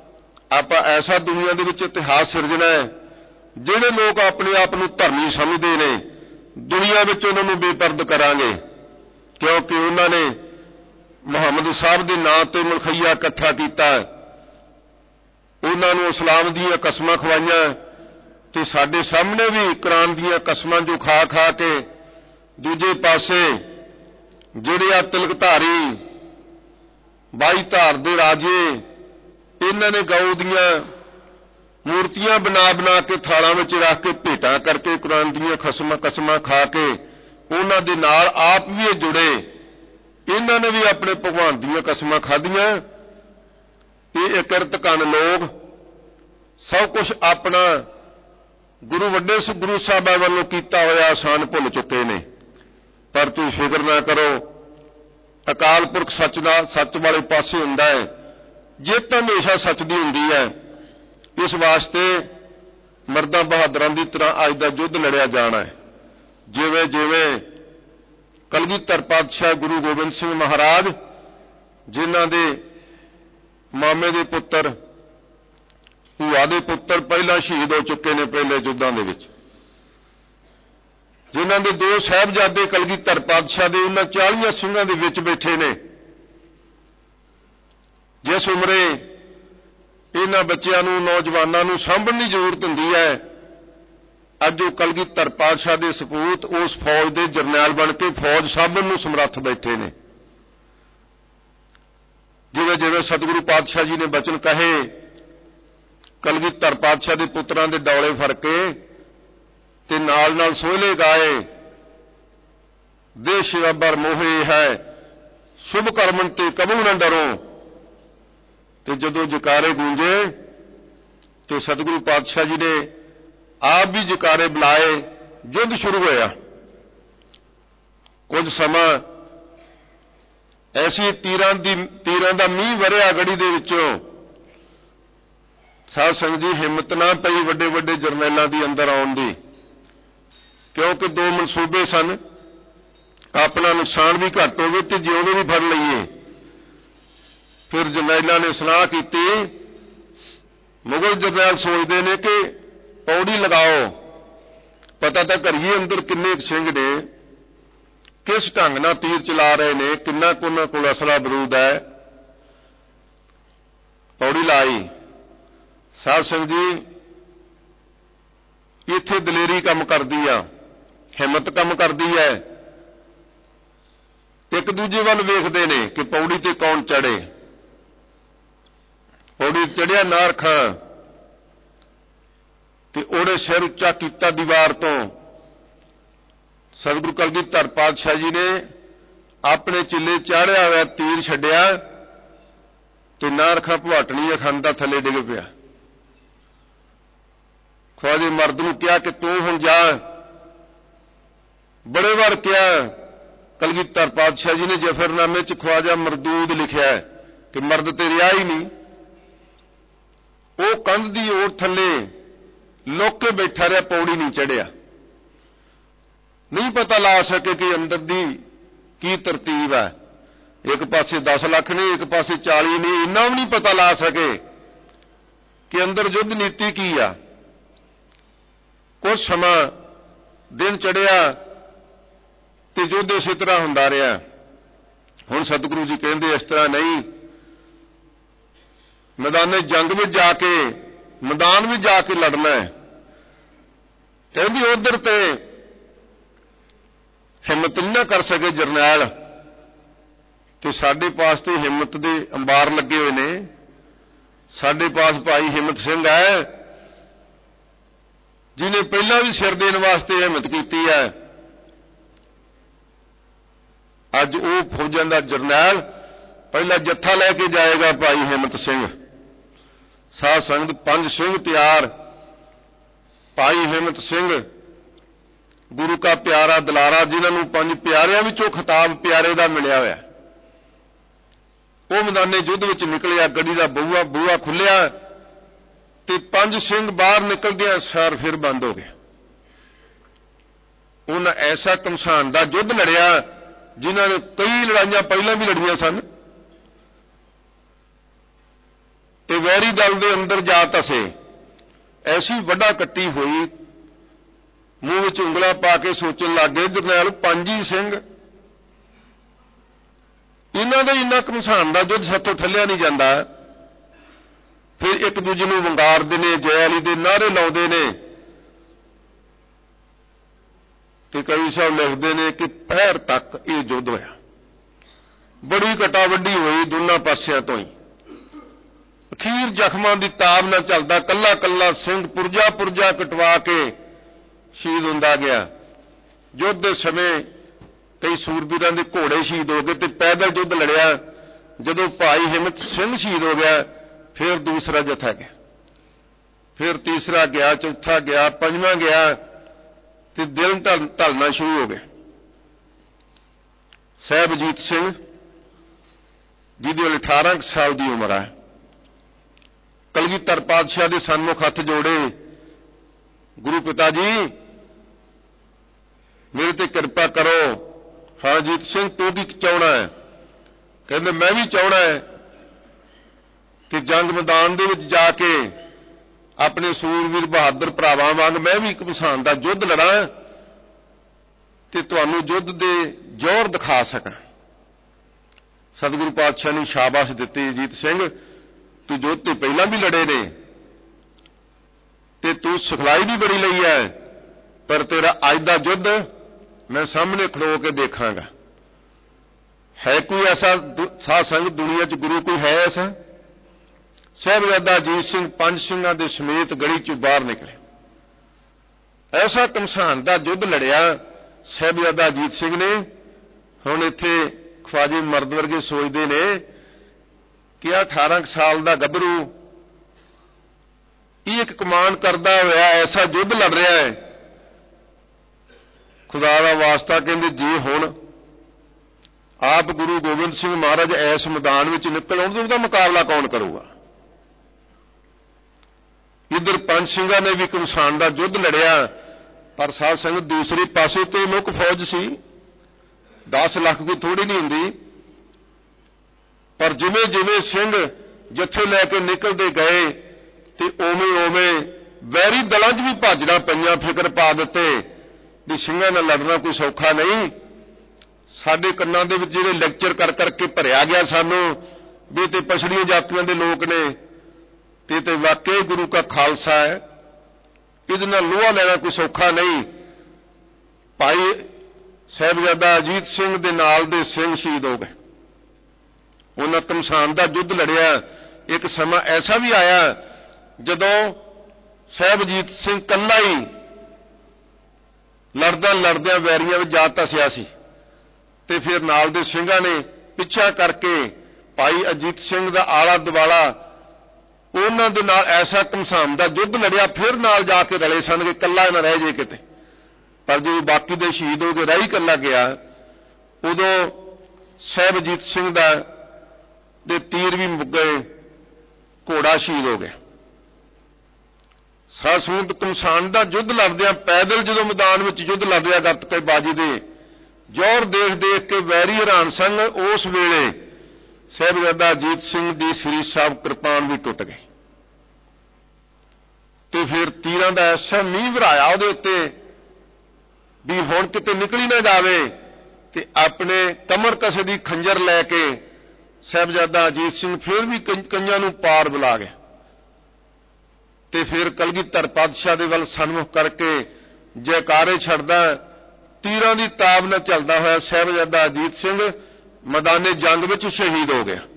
ਆਪਾਂ ਐਸਾ ਦੁਨੀਆ ਦੇ ਵਿੱਚ ਇਤਿਹਾਸ ਸਿਰਜਣਾ ਹੈ ਜਿਹੜੇ ਲੋਕ ਆਪਣੇ ਆਪ ਨੂੰ ਧਰਮੀ ਸਮਝਦੇ ਨੇ, ਦੁਨੀਆ ਵਿੱਚ ਉਹਨਾਂ ਨੂੰ ਬੇਪਰਦ ਕਰਾਂਗੇ, ਕਿਉਂਕਿ ਉਹਨਾਂ ਨੇ ਮੁਹੰਮਦ ਸਾਹਿਬ ਦੇ ਨਾਂ ਤੇ ਮਲਖਈਆ ਇਕੱਠਾ ਕੀਤਾ, ਉਹਨਾਂ ਨੂੰ ਇਸਲਾਮ ਦੀਆਂ ਕਸਮਾਂ ਖਵਾਈਆਂ, ਤੇ ਸਾਡੇ ਸਾਹਮਣੇ ਵੀ ਕੁਰਾਨ ਦੀਆਂ ਕਸਮਾਂ ਜੋ ਖਾ ਖਾ ਕੇ ਦੂਜੇ ਪਾਸੇ ਜਿਹੜੇ ਆ ਤਿਲਕਧਾਰੀ 22 ਧਾਰ ਦੇ ਰਾਜੇ, ਇਹਨਾਂ ਨੇ ਗਊ ਦੀਆਂ ਮੂਰਤੀਆਂ ਬਣਾ ਬਣਾ ਕੇ ਥਾਲਾਂ ਵਿੱਚ ਰੱਖ ਕੇ ਭੇਟਾਂ ਕਰਕੇ ਕੁਰਾਨ ਦੀਆਂ ਕਸਮਾਂ ਖਾ ਕੇ ਉਹਨਾਂ ਦੇ ਨਾਲ ਆਪ ਵੀ ਜੁੜੇ, ਇਹਨਾਂ ਨੇ ਵੀ ਆਪਣੇ ਭਗਵਾਨ ਦੀਆਂ ਕਸਮਾਂ ਖਾਧੀਆਂ। ਇਹ ਇਕਰਤਕਨ ਲੋਕ ਸਭ ਕੁਝ ਆਪਣਾ ਗੁਰੂ ਵੱਡੇ ਗੁਰੂ ਸਾਹਿਬਾਂ ਵੱਲੋਂ ਕੀਤਾ ਹੋਇਆ ਆਸਾਨ ਭੁੱਲ ਚੁੱਕੇ ਨੇ। ਪਰ ਤੁਸੀਂ ਫਿਕਰ ਨਾ ਕਰੋ, ਅਕਾਲ ਪੁਰਖ ਸੱਚ ਵਾਲੇ ਪਾਸੇ ਹੁੰਦਾ ਹੈ, ਜਿੱਤ ਹਮੇਸ਼ਾ ਸੱਚ ਦੀ ਹੁੰਦੀ ਹੈ। ਇਸ ਵਾਸਤੇ ਮਰਦਾਂ ਬਹਾਦਰਾਂ ਦੀ ਤਰ੍ਹਾਂ ਅੱਜ ਦਾ ਯੁੱਧ ਲੜਿਆ ਜਾਣਾ ਹੈ। ਜਿਵੇਂ ਜਿਵੇਂ ਕਲਗੀਧਰ ਪਾਤਸ਼ਾਹ ਗੁਰੂ ਗੋਬਿੰਦ ਸਿੰਘ ਮਹਾਰਾਜ, ਜਿਨ੍ਹਾਂ ਦੇ ਮਾਮੇ ਦੇ ਪੁੱਤਰ, ਭੂਆ ਦੇ ਪੁੱਤਰ ਪਹਿਲਾਂ ਸ਼ਹੀਦ ਹੋ ਚੁੱਕੇ ਨੇ ਪਹਿਲੇ ਯੁੱਧਾਂ ਦੇ ਵਿੱਚ, ਜਿਨ੍ਹਾਂ ਦੇ 2 ਸਾਹਿਬਜ਼ਾਦੇ ਕਲਗੀਧਰ ਪਾਤਸ਼ਾਹ ਦੇ, ਉਹਨਾਂ 40 ਸਿੰਘਾਂ ਦੇ ਵਿੱਚ ਬੈਠੇ ਨੇ। ਜਿਸ ਉਮਰੇ ਇਹਨਾਂ ਬੱਚਿਆਂ ਨੂੰ, ਨੌਜਵਾਨਾਂ ਨੂੰ ਸਾਂਭਣ ਦੀ ਜ਼ਰੂਰਤ ਹੁੰਦੀ ਹੈ, ਅੱਜ ਉਹ ਕਲਗੀਧਰ ਪਾਤਸ਼ਾਹ ਦੇ ਸਪੂਤ ਉਸ ਫੌਜ ਦੇ ਜਰਨੈਲ ਬਣ ਕੇ ਫੌਜ ਸਾਂਭਣ ਨੂੰ ਸਮਰੱਥ ਬੈਠੇ ਨੇ। ਜਿਵੇਂ ਜਿਵੇਂ ਸਤਿਗੁਰੂ ਪਾਤਸ਼ਾਹ ਜੀ ਨੇ ਬਚਨ ਕਹੇ, ਕਲਗੀਧਰ ਪਾਤਸ਼ਾਹ ਦੇ ਪੁੱਤਰਾਂ ਦੇ ਡੌਲੇ ਫੜ ਕੇ ਤੇ ਨਾਲ ਨਾਲ ਸੋਹਲੇ ਗਾਏ, ਦੇਸ਼ ਰੱਬਰ ਮੋਹੇ ਹੈ ਸ਼ੁਭ ਕਰਮਨ ਤੇ ਕਬੂ ਨਾ ਡਰੋ। ਤੇ ਜਦੋਂ ਜਕਾਰੇ ਗੂੰਜੇ ਤੇ ਸਤਿਗੁਰੂ ਪਾਤਸ਼ਾਹ ਜੀ ਨੇ ਆਪ ਵੀ ਜਕਾਰੇ ਬੁਲਾਏ, ਯੁੱਧ ਸ਼ੁਰੂ ਹੋਇਆ। ਕੁਝ ਸਮਾਂ ਐਸੀ ਤੀਰਾਂ ਦਾ ਮੀਂਹ ਵਰਿਆ ਗੜੀ ਦੇ ਵਿੱਚੋਂ। ਸਾਧ ਸੰਗਤ ਜੀ, ਹਿੰਮਤ ਨਾ ਪਈ ਵੱਡੇ ਵੱਡੇ ਜਰਨੈਲਾਂ ਦੀ ਅੰਦਰ ਆਉਣ ਦੀ, ਕਿਉਂਕਿ 2 ਮਨਸੂਬੇ ਸਨ, ਆਪਣਾ ਨੁਕਸਾਨ ਵੀ ਘੱਟ ਹੋਵੇ ਤੇ ਜਿਉਂਦੇ ਵੀ ਫੜ ਲਈਏ। ਫਿਰ ਜਰਨੈਲਾਂ ਨੇ ਸਲਾਹ ਕੀਤੀ, ਮੁਗਲ ਜਰਨੈਲ ਸੋਚਦੇ ਨੇ ਕਿ ਪੌੜੀ ਲਗਾਓ, ਪਤਾ ਤਾਂ ਕਰੀਏ ਅੰਦਰ ਕਿੰਨੇ ਸਿੰਘ ਨੇ, ਕਿਸ ਢੰਗ ਨਾਲ ਤੀਰ ਚਲਾ ਰਹੇ ਨੇ, ਕਿੰਨਾ ਕੁ ਉਹਨਾਂ ਕੋਲ ਅਸਲਾ ਬਰੂਦ ਹੈ। ਪੌੜੀ ਲਾਈ। ਸਾਧ ਸੰਗਤ ਜੀ, ਇੱਥੇ ਦਲੇਰੀ ਕੰਮ ਕਰਦੀ ਆ, ਹਿੰਮਤ ਕੰਮ ਕਰਦੀ ਹੈ। ਇੱਕ ਦੂਜੇ ਵੱਲ ਵੇਖਦੇ ਨੇ ਕਿ ਪੌੜੀ ਤੇ ਕੌਣ ਚੜੇ। ਪੌੜੀ ਚੜਿਆ ਨਾਰ ਖਾਂ ਤੇ ਉਹਨੇ ਸਿਰ ਉੱਚਾ ਕੀਤਾ ਦੀਵਾਰ ਤੋਂ। ਸਤਿਗੁਰੂ ਕਲਗੀਧਰ ਪਾਤਸ਼ਾਹ ਜੀ ਨੇ ਆਪਣੇ ਚਿੱਲੇ ਚਾੜਿਆ ਹੋਇਆ ਤੀਰ ਛੱਡਿਆ ਤੇ ਨਾਰ ਖਾਂ ਭਵਾਟਣੀ ਖਾਂਦਾ ਥੱਲੇ ਡਿੱਗ ਪਿਆ। ਖਵਾਜੇ ਮਰਦ ਨੂੰ ਕਿਹਾ ਕਿ ਤੂੰ ਹੁਣ ਜਾ। ਬੜੇ ਵਾਰ ਕਿਹਾ, ਕਲਗੀਧਰ ਪਾਤਸ਼ਾਹ ਜੀ ਨੇ ਜ਼ਫਰਨਾਮੇ 'ਚ ਖਵਾਜਾ ਮਰਦੂਦ ਲਿਖਿਆ ਕਿ ਮਰਦ ਤੇ ਰਿਹਾ ਹੀ ਨਹੀਂ। ਉਹ ਕੰਧ ਦੀ ਓਟ ਥੱਲੇ ਲੁੱਕ ਕੇ ਬੈਠਾ ਰਿਹਾ, ਪੌੜੀ ਨਹੀਂ ਚੜਿਆ। ਨਹੀਂ ਪਤਾ ਲਾ ਸਕੇ ਕਿ ਅੰਦਰ ਦੀ ਕੀ ਤਰਤੀਬ ਹੈ। ਇੱਕ ਪਾਸੇ 10 ਲੱਖ ਨੇ, ਇੱਕ ਪਾਸੇ 40 ਨੇ, ਇੰਨਾ ਵੀ ਨਹੀਂ ਪਤਾ ਲਾ ਸਕੇ ਕਿ ਅੰਦਰ ਯੁੱਧ ਨੀਤੀ ਕੀ ਆ। ਕੁਝ ਸਮਾਂ ਦਿਨ ਚੜਿਆ ਤੇ ਯੁੱਧ ਇਸੇ ਤਰ੍ਹਾਂ ਹੁੰਦਾ ਰਿਹਾ। ਹੁਣ ਸਤਿਗੁਰੂ ਜੀ ਕਹਿੰਦੇ ਇਸ ਤਰ੍ਹਾਂ ਨਹੀਂ, ਮੈਦਾਨੇ ਜੰਗ ਵਿੱਚ ਜਾ ਕੇ, ਮੈਦਾਨ ਵਿੱਚ ਜਾ ਕੇ ਲੜਨਾ ਹੈ। ਕਹਿੰਦੀ ਉਧਰ ਤੇ ਹਿੰਮਤ ਨਹੀਂ ਕਰ ਸਕੇ ਜਰਨੈਲ, ਤੇ ਸਾਡੇ ਪਾਸ ਤੇ ਹਿੰਮਤ ਦੇ ਅੰਬਾਰ ਲੱਗੇ ਹੋਏ ਨੇ। ਸਾਡੇ ਪਾਸ ਭਾਈ ਹਿੰਮਤ ਸਿੰਘ ਹੈ, ਜਿਹਨੇ ਪਹਿਲਾਂ ਵੀ ਸਿਰ ਦੇਣ ਵਾਸਤੇ ਹਿੰਮਤ ਕੀਤੀ ਹੈ। ਅੱਜ ਉਹ ਫੌਜਾਂ ਦਾ ਜਰਨੈਲ ਪਹਿਲਾ ਜੱਥਾ ਲੈ ਕੇ ਜਾਏਗਾ ਭਾਈ ਹਿੰਮਤ ਸਿੰਘ। ਸਾਧ ਸੰਗਤ 5 ਸਿੰਘ ਤਿਆਰ। ਭਾਈ ਹਿੰਮਤ ਸਿੰਘ ਗੁਰੂ ਕਾ ਪਿਆਰਾ ਦਲਾਰਾ, ਜਿਨ੍ਹਾਂ ਨੂੰ 5 ਪਿਆਰਿਆਂ ਵਿੱਚੋਂ ਖਿਤਾਬ ਪਿਆਰੇ ਦਾ ਮਿਲਿਆ ਹੋਇਆ, ਉਹ ਮੈਦਾਨੇ ਯੁੱਧ ਵਿੱਚ ਨਿਕਲਿਆ। ਗੱਡੀ ਦਾ ਬੂਹਾ ਖੁੱਲਿਆ ਤੇ 5 ਸਿੰਘ ਬਾਹਰ ਨਿਕਲਦਿਆਂ ਸਾਰ ਫਿਰ ਬੰਦ ਹੋ ਗਿਆ। ਉਹਨਾਂ ਐਸਾ ਘਮਸਾਨ ਦਾ ਯੁੱਧ ਲੜਿਆ ਜਿਨ੍ਹਾਂ ਨੇ ਕਈ ਲੜਾਈਆਂ ਪਹਿਲਾਂ ਵੀ ਲੜੀਆਂ ਸਨ। वैरी दल दे अंदर जा तसे। ऐसी वड्डा कट्टी हुई, मूँह विच उंगलां पा के सोचण लग गए, जरनैल पंज ही सिंह, इन्हां दा इन्ना घमसान दा युद्ध साथों ठल्लिया नहीं जांदा। फिर एक दूजे नूं वंगारदे ने, जय अली दे नारे लाउंदे ने, ते कई साहब लिखते हैं कि पैर तक ये युद्ध होया। बड़ी कटावड्डी हुई दोनों पासियां तो ही। अखीर जख्मां दी ताब ना चलदा कल्ला कल्ला सिंह पुरजा पुरजा कटवा के शहीद हुंदा गया। युद्ध दे समय कई सूरबीरां दे घोड़े शहीद हो गए ते पैदल युद्ध लड़िया। जदों भाई हिम्मत सिंह शहीद हो गया, फिर दूसरा जत्था गया, फिर तीसरा गया, चौथा गया, पंजवां गया, ते दिन ढलना शुरू हो गए। साहब अजीत सिंह जिहदी 18 साल की उम्र है, कलगीधर पातशाह के सन्मुख हथ जोड़े, गुरु पिता जी मेरे ते कृपा करो। हाँ अजीत सिंह तू की चाहना है? कहते मैं भी चाहना है कि जंग मैदान दे विच जाके अपने सूरवीर बहादुर भरावां वांग मैं भी घमसान दा युद्ध लड़ा ते तुहानूं युद्ध दे जोर दिखा सकां। सतगुरु पातशाह ने शाबाश दित्ती, अजीत सिंह तू युद्ध ते पहलां भी लड़े ने ते तू सिखलाई भी बड़ी लई है, पर तेरा अज दा युद्ध मैं सामने खड़ो के देखांगा। है कोई ऐसा साध संग दुनिया च गुरु कोई है ऐसा? साहिबजादा अजीत सिंह पंज सिंहां दे समेत गली चों बाहर निकले। ऐसा घमसान दा युद्ध लड़िया साहिबजादा अजीत सिंह ने। हुण इत्थे ख्वाजे मर्द वर्गे सोचते ने कि 18 साल दा गभरू एक कमान करदा होया ऐसा युद्ध लड़ रहा है। खुदा दा वास्ता कहंदे जे हुण आप गुरु गोबिंद सिंह महाराज इस मैदान विच निकल आउण, उहदा मुकाबला कौन करूगा? इधर पंज सिंघां ने भी घमसान दा युद्ध लड़िया, पर साध संगत दूसरे पासे तो मुख फौज सी, 10 लाख कोई थोड़ी नहीं हुंदी। पर जिवें जिवें सिंह जत्थे लैके निकलते गए ते उवें उवें वैरी दलां च भी भाजड़ा पईआं, फिकर पा दिते भी ਸਿੰਘਾਂ नाल लड़ना कोई सौखा नहीं। साडे कन्नां दे विच जिहड़े ਲੈਕਚਰ कर करके भरिया गया सानूं भी ते पछड़ियां जातियां दे लोक ने ते वाकई गुरु का खालसा है, इहदे नाल लोहा लेना कोई सौखा नहीं। भाई साहिबजादा अजीत सिंह दे नाल दे सिंह शहीद हो गए। उन्हां घमसान दा युद्ध लड़िया। एक समा ऐसा भी आया जदों साहिब अजीत सिंह कल्ला ही लड़दा लड़दियां वैरियां विच जा धसिया सी ते फिर नाल दे ਸਿੰਘਾਂ ने पिछा करके भाई अजीत सिंह दा आला दुआला उन्हां दे नाल ऐसा घमसान दा युद्ध लड़िया। फिर नाल जाके रले सन कि कल्ला ना रह जे किते, पर जो बाकी दे शहीद हो गए राही कल्ला गया, उदों साहिब अजीत सिंह दा दे तीर भी मुक गए, घोड़ा शहीद हो गया। साध संगत घमसान दा युद्ध लड़दियां पैदल जदों मैदान विच युद्ध लड़दिया गत्ते बाजी दे जोर देख देख के वैरी हैरान सन। उस वेले साहिबजादा अजीत सिंह दी श्री साहब कृपान भी टुट गई ते फिर तीरां दा ऐसा मींह वराया उहदे उत्ते भी हुण किते निकली ना जावे ते अपने कमर कसे दी खंजर लैके साहिबजादा अजीत सिंह फिर भी कईयां नूं पार बुला गया ते फिर कलगीधर पातशाह दे वल सन्मुख करके जयकारे छड़दा तीरां दी ताब नाल चलदा होया साहिबजादा अजीत सिंह मैदाने जंग विच शहीद हो गया।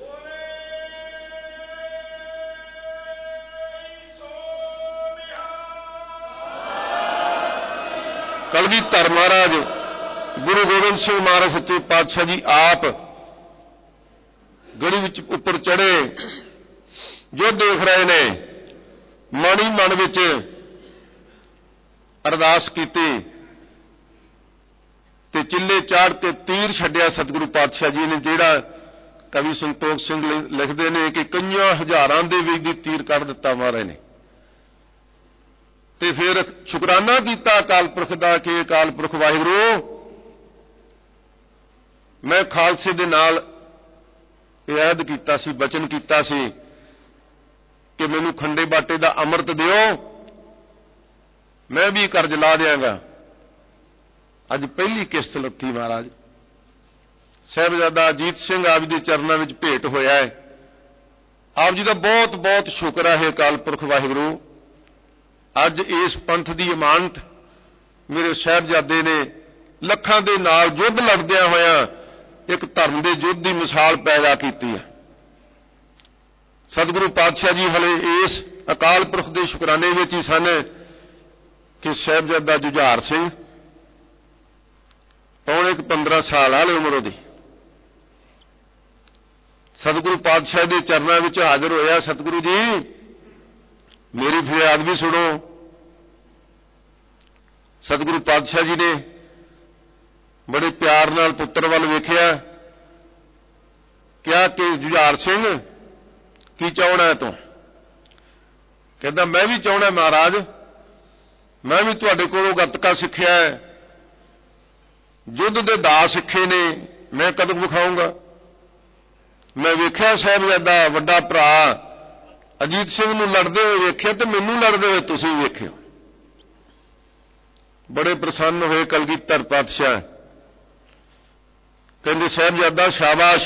कलगीधर महाराज गुरु गोबिंद सिंह महाराज सच्चे पातशाह जी आप गड़ी विच उपर चढ़े जो देख रहे ने मन ही मन विच अरदास कीती ते चिल्ले चाड़ के तीर छड्डिया सतगुरु पातशाह जी ने। जिहड़ा कवि संतोख सिंह लिखते हैं कि कईयां हज़ारां दे विच तीर कढ़ दिता महाराज ने ते फिर शुकराना कीता अकाल पुरख दा कि अकाल पुरख वाहिगुरू मैं खालसे दे नाल ऐद कीता सी, बचन कीता सी कि मैनू खंडे बाटे दा अमृत दिओ, मैं भी कर्ज ला देंगा। अज पहली किस्त लत्ती महाराज। साहिबजादा अजीत सिंह आप जी के चरणों में भेंट होया है। आप जी का बहुत बहुत शुक्र है अकाल पुरख वाहिगुरू। अज इस पंथ की इमानत मेरे साहिबजादे ने लखां दे नाल युद्ध लड़दियां होया एक धर्म के युद्ध की मिसाल पैदा की है। सतगुरु पातशाह जी हले इस अकाल पुरख के शुकराने में ही सन कि साहिबजादा जुझार सिंह पौने 15 साल वाले उम्र दी सतगुरु पातशाह के चरणों में हाजिर होया। सतगुरु जी मेरी फरियाद भी सुनो। सतगुरु पातशाह जी ने बड़े प्यार नाल पुत्र वाल वेखिया, क्या कि जुझार सिंह की चाहना है तू? कहता मैं भी चाहना महाराज, मैं भी तुहाडे कोलों गतका सिक्ख्या है, युद्ध दे दा सिक्खे ने, मैं कदों विखाऊंगा? मैं वेख्या साहिबजादा वड्डा भरा अजीत सिंह नूं लड़दे हुए वेख्या ते मैनूं लड़दे हुए तुसीं वेखिओ। बड़े प्रसन्न होए कलगीधर पातशाह। कहंदे साहिबजादा शाबाश,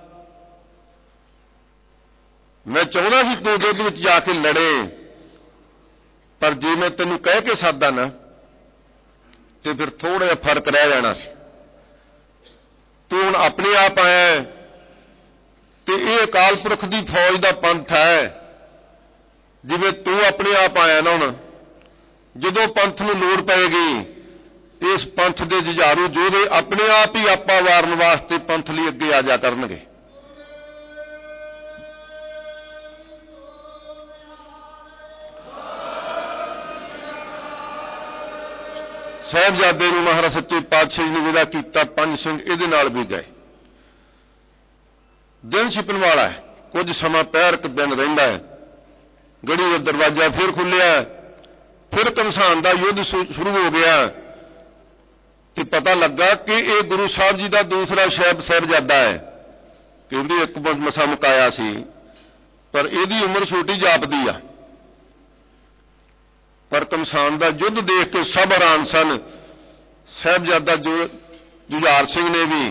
मैं चाहुंदा सी तूं युद्ध विच जाके लड़े, पर जे मैं तैनूं कह के सादा ना तो फिर थोड़ा जिहा फर्क रह जाना सी। तू हुण अपने आप आया ते ये अकाल पुरख की फौज का पंथ है। जिवें तू अपने आप आया ना, हुण जदों पंथ नूं लोड़ पएगी इस पंथ के जुझारू योधे अपने आप ही आपा वारन वास्ते पंथ लई अगे आ जा करनगे। साहिबजादे नूं महाराज सच्चे पातशाह जी ने विदा कीता, 5 सिंह इहदे नाल भी गए। दिन छिपन वाला है, कुछ समा पैर क दिन रहिंदा है। गढ़ी का दरवाजा फिर खुलिया, फिर घमसान का युद्ध शुरू हो गया। तो पता लगा कि यह गुरु साहब जी का दूसरा साहिबजादा है, क्योंकि एक मसा मुकाया सी, पर यदी उम्र छोटी जापदी आ। पर घमसान का युद्ध देख के सब हैरान सन। साहिबजादा जुझार सिंह ने भी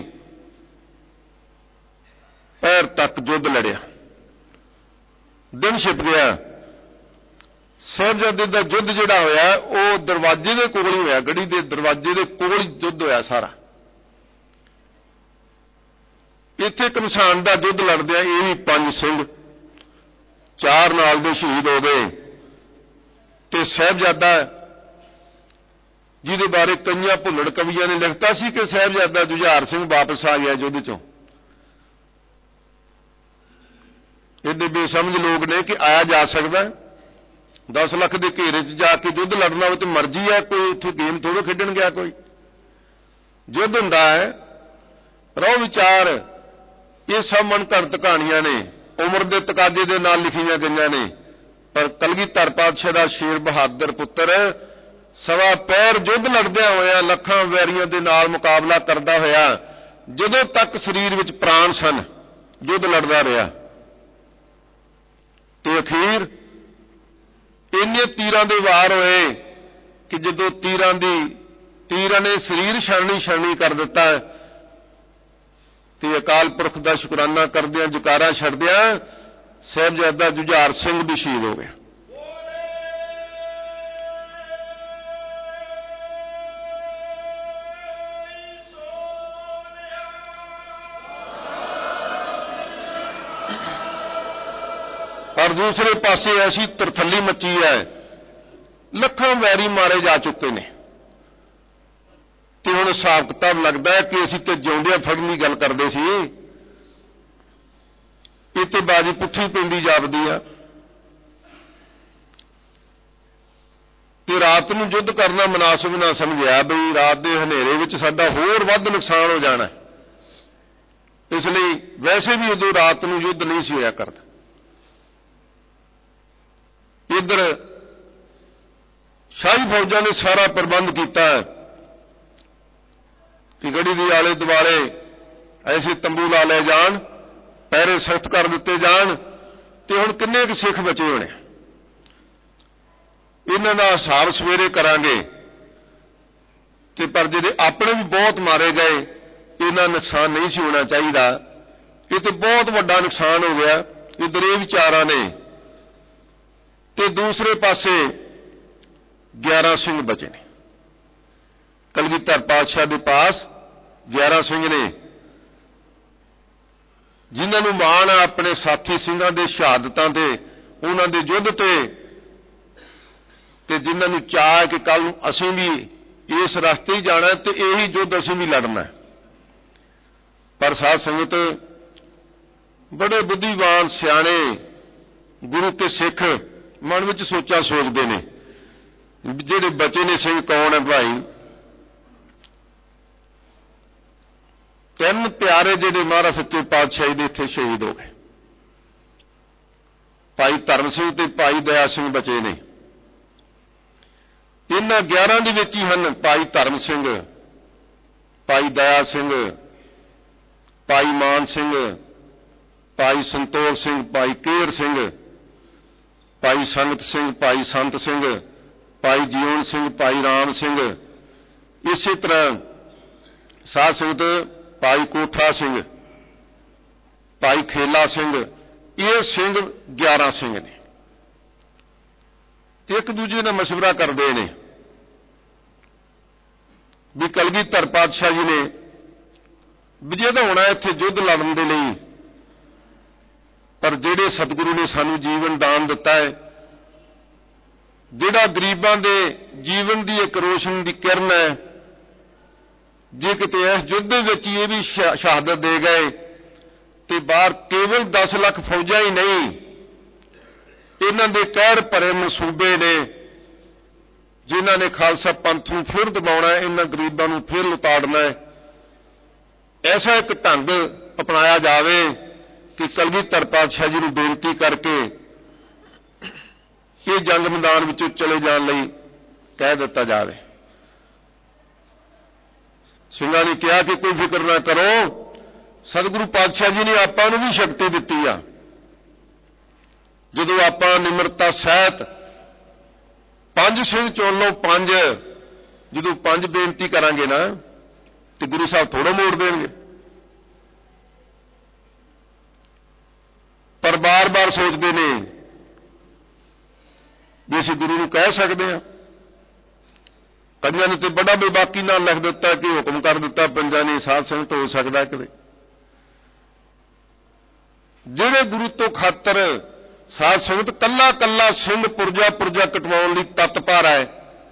पैर तक युद्ध लड़िया। दिन छिप गया। साहिबजादे का युद्ध जिहड़ा होया वो दरवाजे के कोल ही होया, गढ़ी के दरवाजे के कोल ही युद्ध होया सारा। इत्थे घमसान का युद्ध लड़दिया ये भी 5 सिंह 4 नाल दे शहीद हो गए। ते साहिबजादा जिहदे बारे कई भुल्लड़ कवियां ने लिखता सी कि साहिबजादा जुझार सिंह वापस आ गया युद्ध चों। एडे बेसमझ लोग ने कि आया जा सकता, 10 लाख के घेरे च जाके युद्ध लड़ना हो तो मर्जी है, कोई उत्थे गेम थोड़ो खेडन गया। कोई युद्ध हुंदा है, रहो विचार। ये सब मन घड़त कहानियां ने, उम्र के तकाजे के नाल लिखियां गईयां ने। पर कलगीधर पातशाह का शेर बहादुर पुत्र सवा पैर युद्ध लड़दिया होया लखां वैरियां दे नाल मुकाबला करदा होया जदों तक शरीर विच प्राण सन युद्ध लड़दा रहा। ते अखीर इन्ने तीरां दे वार होए कि जदों तीरां ने शरीर छानी कर दिता ते अकाल पुरख का शुकराना करदियां जकारा छड्डिया साहिबजादा जुझार सिंह भी शहीद हो गया। और दूसरे पासे ऐसी तरथली मची है, लखां वैरी मारे जा चुके ने। तो हुण हिसाब किताब लगता है कि असीं ते जिउंदियां फड़न की गल करदे सी, इत्ते बाजी पुट्ठी पैंदी जापदी आ। ते रात नूं युद्ध करना मुनासिब ना समझिया बई रात के हनेरे विच साडा होर वध नुकसान हो जाना, इसलिए वैसे भी उदों रात नूं युद्ध नहीं सी होया करदा। इधर शाही फौजां ने सारा प्रबंध किया कि गढ़ी के आले दुआले ऐसे तंबू ला ले जान, पैरे सख्त कर दिते जान ਤੇ ਹੁਣ ਕਿੰਨੇ ਕੁ ਸਿੱਖ ਬਚੇ ਹੋਣੇ। ਇਹਨਾਂ ਦਾ ਹਿਸਾਬ ਸਵੇਰੇ ਕਰਾਂਗੇ। ਤੇ ਪਰ ਜਿਹੜੇ ਆਪਣੇ ਵੀ ਬਹੁਤ ਮਾਰੇ ਗਏ, ਇਹਨਾਂ ਨੁਕਸਾਨ ਨਹੀਂ ਸੀ ਹੋਣਾ ਚਾਹੀਦਾ। ਇਹ ਤੇ ਬਹੁਤ ਵੱਡਾ ਨੁਕਸਾਨ ਹੋ ਗਿਆ। ਇੱਧਰ ਇਹ ਵਿਚਾਰਾਂ ਨੇ ਤੇ ਦੂਸਰੇ ਪਾਸੇ 11 ਸਿੰਘ ਬਚੇ ਨੇ। ਕਲਗੀਧਰ ਪਾਤਸ਼ਾਹ ਦੇ ਪਾਸ 11 ਸਿੰਘ ਨੇ, ਜਿਨ੍ਹਾਂ ਨੂੰ ਮਾਣ ਆ ਆਪਣੇ ਸਾਥੀ ਸਿੰਘਾਂ ਦੇ ਸ਼ਹਾਦਤਾਂ ਤੇ, ਉਹਨਾਂ ਦੇ ਯੁੱਧ ਤੇ ਜਿਨ੍ਹਾਂ ਨੂੰ ਚਾਅ ਕਿ ਕੱਲ ਨੂੰ ਅਸੀਂ ਵੀ ਇਸ ਰਸਤੇ ਹੀ ਜਾਣਾ ਤੇ ਇਹੀ ਯੁੱਧ ਅਸੀਂ ਵੀ ਲੜਨਾ। ਪਰ ਸਾਧ ਸੰਗਤ ਬੜੇ ਬੁੱਧੀਵਾਨ ਸਿਆਣੇ ਗੁਰੂ ਤੇ ਸਿੱਖ ਮਨ ਵਿੱਚ ਸੋਚਦੇ ਨੇ, ਜਿਹੜੇ ਬਚੇ ਨੇ ਸਿੰਘ ਕੌਣ ਹੈ ਭਾਈ? 3 ਪਿਆਰੇ ਜਿਹੜੇ ਮਹਾਰਾਜ ਸੱਚੇ ਪਾਤਸ਼ਾਹੀ ਦੇ ਇੱਥੇ ਸ਼ਹੀਦ ਹੋ ਗਏ। ਭਾਈ ਧਰਮ ਸਿੰਘ ਤੇ ਭਾਈ ਦਇਆ ਸਿੰਘ ਬਚੇ ਨੇ। ਇਹਨਾਂ 11 ਦੇ ਵਿੱਚ ਹੀ ਹਨ ਭਾਈ ਧਰਮ ਸਿੰਘ, ਭਾਈ ਦਇਆ ਸਿੰਘ, ਭਾਈ ਮਾਨ ਸਿੰਘ, ਭਾਈ ਸੰਤੋਖ ਸਿੰਘ, ਭਾਈ ਕੇਰ ਸਿੰਘ, ਭਾਈ ਸੰਗਤ ਸਿੰਘ, ਭਾਈ ਸੰਤ ਸਿੰਘ, ਭਾਈ ਜੀਵਨ ਸਿੰਘ, ਭਾਈ ਰਾਮ ਸਿੰਘ। ਇਸੇ ਤਰ੍ਹਾਂ ਸਾਧ ਸੰਗਤ ਭਾਈ ਕੋਠਾ ਸਿੰਘ, ਭਾਈ ਖੇਲਾ ਸਿੰਘ, ਇਹ ਸਿੰਘ 11 ਸਿੰਘ ਨੇ। ਇੱਕ ਦੂਜੇ ਨਾਲ ਮਸ਼ਵਰਾ ਕਰਦੇ ਨੇ ਵੀ ਕਲਗੀਧਰ ਪਾਤਸ਼ਾਹ ਜੀ ਨੇ ਵਿਜੇ ਤਾਂ ਹੋਣਾ ਇੱਥੇ ਯੁੱਧ ਲੜਨ ਦੇ ਲਈ, ਪਰ ਜਿਹੜੇ ਸਤਿਗੁਰੂ ਨੇ ਸਾਨੂੰ ਜੀਵਨ ਦਾਨ ਦਿੱਤਾ ਹੈ, ਜਿਹੜਾ ਗਰੀਬਾਂ ਦੇ ਜੀਵਨ ਦੀ ਇੱਕ ਰੋਸ਼ਨ ਦੀ ਕਿਰਨ ਹੈ, ਜੇ ਕਿਤੇ ਇਸ ਯੁੱਧ ਦੇ ਵਿੱਚ ਇਹ ਵੀ ਸ਼ਹਾਦਤ ਦੇ ਗਏ ਤੇ ਬਾਹਰ ਕੇਵਲ 10 ਲੱਖ ਫੌਜਾਂ ਹੀ ਨਹੀਂ, ਇਹਨਾਂ ਦੇ ਕਹਿਰ ਭਰੇ ਮਨਸੂਬੇ ਨੇ, ਜਿਨ੍ਹਾਂ ਨੇ ਖਾਲਸਾ ਪੰਥ ਨੂੰ ਫਿਰ ਦਬਾਉਣਾ, ਇਹਨਾਂ ਗਰੀਬਾਂ ਨੂੰ ਫਿਰ ਲੁਤਾੜਨਾ ਹੈ। ਐਸਾ ਇੱਕ ਢੰਗ ਅਪਣਾਇਆ ਜਾਵੇ ਕਿ ਕਲਗੀਧਰ ਪਾਤਸ਼ਾਹ ਜੀ ਨੂੰ ਬੇਨਤੀ ਕਰਕੇ ਇਹ ਜੰਗ ਮੈਦਾਨ ਵਿੱਚੋਂ ਚਲੇ ਜਾਣ ਲਈ ਕਹਿ ਦਿੱਤਾ ਜਾਵੇ। ਸਿੰਘਾਂ ਨੇ ਕਿਹਾ ਕਿ ਕੋਈ ਫਿਕਰ ਨਾ ਕਰੋ, ਸਤਿਗੁਰੂ ਪਾਤਸ਼ਾਹ ਜੀ ਨੇ ਆਪਾਂ ਨੂੰ ਵੀ ਸ਼ਕਤੀ ਦਿੱਤੀ ਆ। ਜਦੋਂ ਆਪਾਂ ਨਿਮਰਤਾ ਸਹਿਤ 5 ਸਿੰਘ ਚੁਣ ਲਓ, 5, ਜਦੋਂ 5 ਬੇਨਤੀ ਕਰਾਂਗੇ ਨਾ ਤੇ ਗੁਰੂ ਸਾਹਿਬ ਥੋੜਾ ਮੋੜ ਦੇਣਗੇ। ਪਰ ਬਾਰ-ਬਾਰ ਸੋਚਦੇ ਨੇ ਵੀ ਅਸੀਂ ਗੁਰੂ ਨੂੰ ਕਹਿ ਸਕਦੇ ਹਾਂ। ਕਈਆਂ ਨੇ ਤੇ ਬੜਾ ਬੇਬਾਕੀ ਨਾਲ ਲਿਖ ਦਿੱਤਾ ਕਿ ਹੁਕਮ ਕਰ ਦਿੱਤਾ ਪੰਜਾਂ ਨੇ, ਸਾਧ ਸੰਗਤ ਹੋ ਸਕਦਾ ਕਦੇ। ਜਿਹੜੇ ਗੁਰੂ ਤੋਂ ਖਾਤਰ ਸਾਧ ਸੰਗਤ ਕੱਲਾ ਕੱਲਾ ਸਿੰਘ ਪੁਰਜਾ ਕਟਵਾਉਣ ਲਈ ਤਤਪਰ ਹੈ,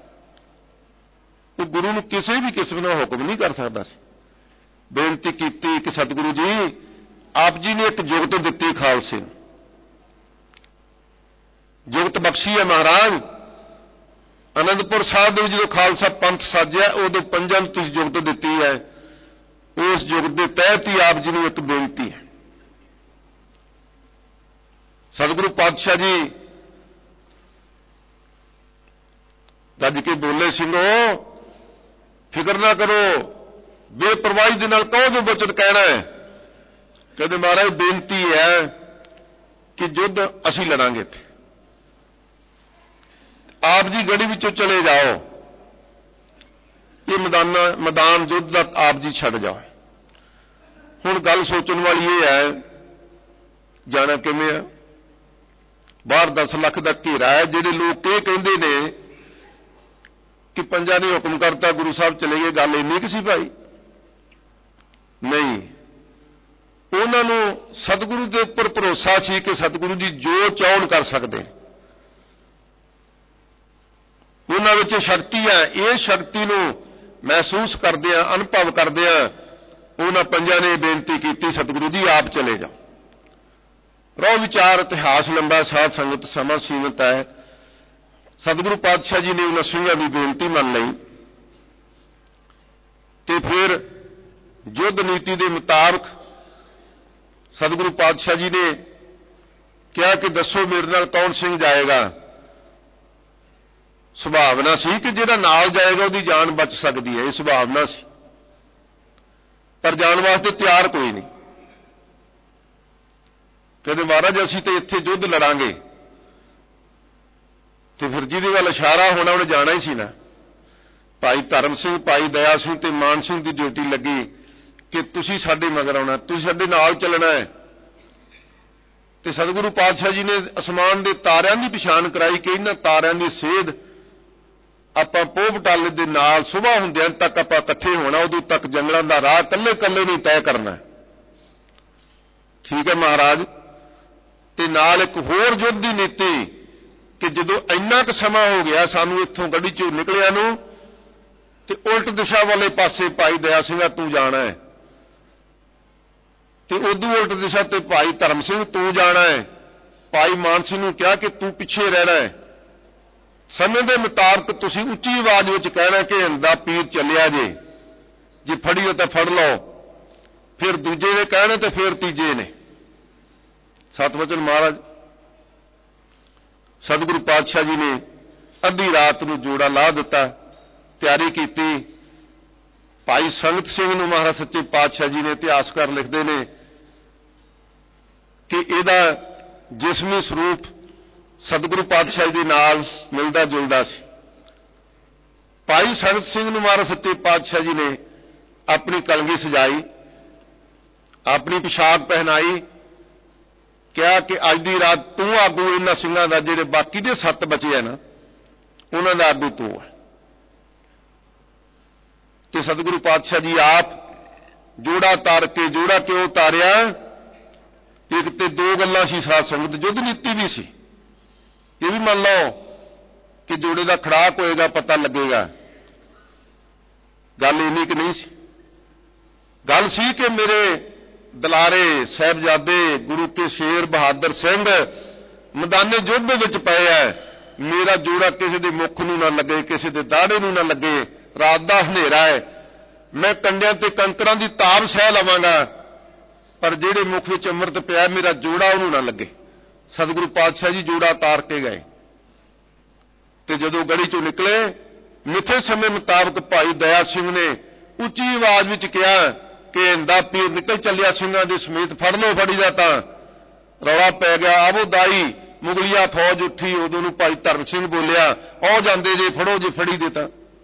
ਉਹ ਗੁਰੂ ਨੂੰ ਕਿਸੇ ਵੀ ਕਿਸਮ ਦਾ ਹੁਕਮ ਨਹੀਂ ਕਰ ਸਕਦਾ ਸੀ। ਬੇਨਤੀ ਕੀਤੀ ਕਿ ਸਤਿਗੁਰੂ ਜੀ ਆਪ ਜੀ ਨੇ ਇੱਕ ਜੁਗਤ ਦਿੱਤੀ ਖਾਲਸੇ ਨੂੰ, ਜੁਗਤ ਬਖਸ਼ੀ ਹੈ ਮਹਾਰਾਜ। ਅਨੰਦਪੁਰ ਸਾਹਿਬ ਦੇ ਜਦੋਂ ਖਾਲਸਾ ਪੰਥ ਸਾਜਿਆ ਉਦੋਂ 5 ਨੂੰ ਤੁਸੀਂ ਜੁਗਤ ਦਿੱਤੀ ਹੈ, ਉਸ ਜੁਗਤ ਦੇ ਤਹਿਤ ਹੀ ਆਪ ਜੀ ਨੂੰ ਇੱਕ ਬੇਨਤੀ ਹੈ। ਸਤਿਗੁਰੂ ਪਾਤਸ਼ਾਹ ਜੀ ਗੱਜ ਕੇ ਬੋਲੇ, ਸਿੰਘੋ ਫਿਕਰ ਨਾ ਕਰੋ, ਬੇਪਰਵਾਹੀ ਦੇ ਨਾਲ ਕਹੋ ਜੋ ਬਚਨ ਕਹਿਣਾ ਹੈ। ਕਹਿੰਦੇ ਮਹਾਰਾਜ ਬੇਨਤੀ ਹੈ ਕਿ ਯੁੱਧ ਅਸੀਂ ਲੜਾਂਗੇ, ਇੱਥੇ ਆਪ ਜੀ ਗੜੀ ਵਿੱਚੋਂ ਚਲੇ ਜਾਓ, ਇਹ ਮੈਦਾਨ ਯੁੱਧ ਦਾ ਆਪ ਜੀ ਛੱਡ ਜਾਓ। ਹੁਣ ਗੱਲ ਸੋਚਣ ਵਾਲੀ ਇਹ ਹੈ, ਜਾਣਾ ਕਿਵੇਂ ਹੈ? ਬਾਹਰ 10 ਲੱਖ ਦਾ ਘੇਰਾ ਹੈ। ਜਿਹੜੇ ਲੋਕ ਇਹ ਕਹਿੰਦੇ ਨੇ ਕਿ ਪੰਜਾਂ ਨੇ ਹੁਕਮ ਕਰਤਾ, ਗੁਰੂ ਸਾਹਿਬ ਚਲੇ ਗਏ, ਗੱਲ ਇੰਨੀ ਕਿ ਸੀ ਭਾਈ? ਨਹੀਂ, ਉਹਨਾਂ ਨੂੰ ਸਤਿਗੁਰੂ ਦੇ ਉੱਪਰ ਭਰੋਸਾ ਸੀ ਕਿ ਸਤਿਗੁਰੂ ਜੀ ਜੋ ਚਾਹੁਣ ਕਰ ਸਕਦੇ। ਉਹਨਾਂ ਵਿੱਚ ਸ਼ਕਤੀ ਹੈ। ਇਹ ਸ਼ਕਤੀ ਨੂੰ ਮਹਿਸੂਸ ਕਰਦਿਆਂ, ਅਨੁਭਵ ਕਰਦਿਆਂ ਉਹਨਾਂ ਪੰਜਾਂ ਨੇ ਬੇਨਤੀ ਕੀਤੀ, ਸਤਿਗੁਰੂ ਜੀ ਆਪ ਚਲੇ ਜਾਓ। ਰੋ ਵਿਚਾਰ ਇਤਿਹਾਸ ਲੰਬਾ, ਸਾਧ ਸੰਗਤ ਸਮਾਂ ਸੀਮਤ ਹੈ। ਸਤਿਗੁਰੂ ਪਾਤਸ਼ਾਹ ਜੀ ਨੇ ਉਹਨਾਂ ਸਿੰਘਾਂ ਦੀ ਬੇਨਤੀ ਮੰਨ ਲਈ ਤੇ ਫਿਰ ਯੁੱਧ ਨੀਤੀ ਦੇ ਮੁਤਾਬਕ ਸਤਿਗੁਰੂ ਪਾਤਸ਼ਾਹ ਜੀ ਨੇ ਕਿਹਾ ਕਿ ਦੱਸੋ ਮੇਰੇ ਨਾਲ ਕੌਣ ਸਿੰਘ ਜਾਏਗਾ। ਸੁਭਾਵਨਾ ਸੀ ਕਿ ਜਿਹੜਾ ਨਾਲ ਜਾਏਗਾ ਉਹਦੀ ਜਾਨ ਬਚ ਸਕਦੀ ਹੈ, ਇਹ ਸੁਭਾਵਨਾ ਸੀ, ਪਰ ਜਾਣ ਵਾਸਤੇ ਤਿਆਰ ਕੋਈ ਨਹੀਂ। कहते महाराज असीं तो इत्थे युद्ध लड़ांगे, तो फिर जिहदे वल इशारा होना उन्हें जाना ही सी ना। भाई धर्म सिंह, भाई दया सिंह ते मान सिंह की ड्यूटी लगी कि तुसीं साडे मगर आउणा, तुसीं साडे नाल चलना है। ते सतगुरु पातशाह जी ने आसमान के तारिਆਂ की पछाण कराई कि इन्हां तारिਆਂ की सेध आपां पोह बटाले दे नाल सुबह हुंदिआं तक आपां इकट्ठे होना, उदों तक जंगलां दा राह कल्ले कल्ले नहीं तय करना। ठीक है महाराज। ते नाल एक होर युद्ध दी नीति कि जदों इन्ना क समा हो गया सानू इत्थों गड्डी चों निकलिया नूं ते उल्ट दिशा वाले पासे भाई दया सिंह तू जाना है, ते उदों उल्ट दिशा ते भाई धर्म सिंह तू जाना है। भाई मान सिंह नूं कहा कि तू पिछे रहना है। समय के मुताबिक तुसीं उच्ची आवाज़ विच कहना कि हिंदा पीर चलिया जे फड़ियो तो फड़ लो, फिर दूजे ने कहना तो फिर तीजे ने। सतवचन महाराज सतगुरु पातशाह जी ने अद्धी रात नूं जोड़ा ला दिता, तैयारी की। भाई संगत सिंह नूं महाराज सच्चे पातशाह जी ने इतिहासकार लिखते हैं कि इहदा जिस्मी स्वरूप सतगुरु पातशाह जी नाल मिलदा जुलदा सी। भाई संगत सिंह नूं महाराज सच्चे पातशाह जी ने अपनी कलगी सजाई, अपनी पोशाक पहनाई, कहा कि अज दी रात तू आगू इन्हां सिंघां दा, जिहड़े बाकी दे 7 बचे हैं ना, उन्हां दा आगू तू है। ते सतगुरु पातशाह जी आप जोड़ा तार के, जोड़ा क्यों तारिया, एक ते 2 गल्लां सी साध संगत, युद्ध नीति भी सी। ये भी मान लो कि जोड़े का खड़ाक होएगा पता लगेगा। गल इन्नी कि नहीं सी, गल सी कि मेरे दलारे साहिबजादे गुरु के शेर बहादुर सिंह मैदाने युद्ध विच पए है, मेरा जोड़ा किसी के मुख नूं ना लगे, किसी के दाड़े नूं ना लगे, रात दा हनेरा है, मैं कंडियां ते कंकरां दी ताब सह लवांगा, पर जिहड़े मुख विच अमृत पिया मेरा जोड़ा उहनूं ना लगे। सतगुरु पातशाह जी जोड़ा तार के गए, ते जदों गली चों निकले मिथे समय मुताबक भाई दया सिंह ने उच्ची आवाज़ विच कहा कि हिंदा पीर निकल चलिया सिंघां दे समेत, फड़ लो फड़ी दा। तां रौला पै गया, आवो दाई मुगलिया फौज उठी। उदों नूं भाई धर्म सिंह बोलिया, आओ जांदे जे, फड़ो जे फड़ी दे। तां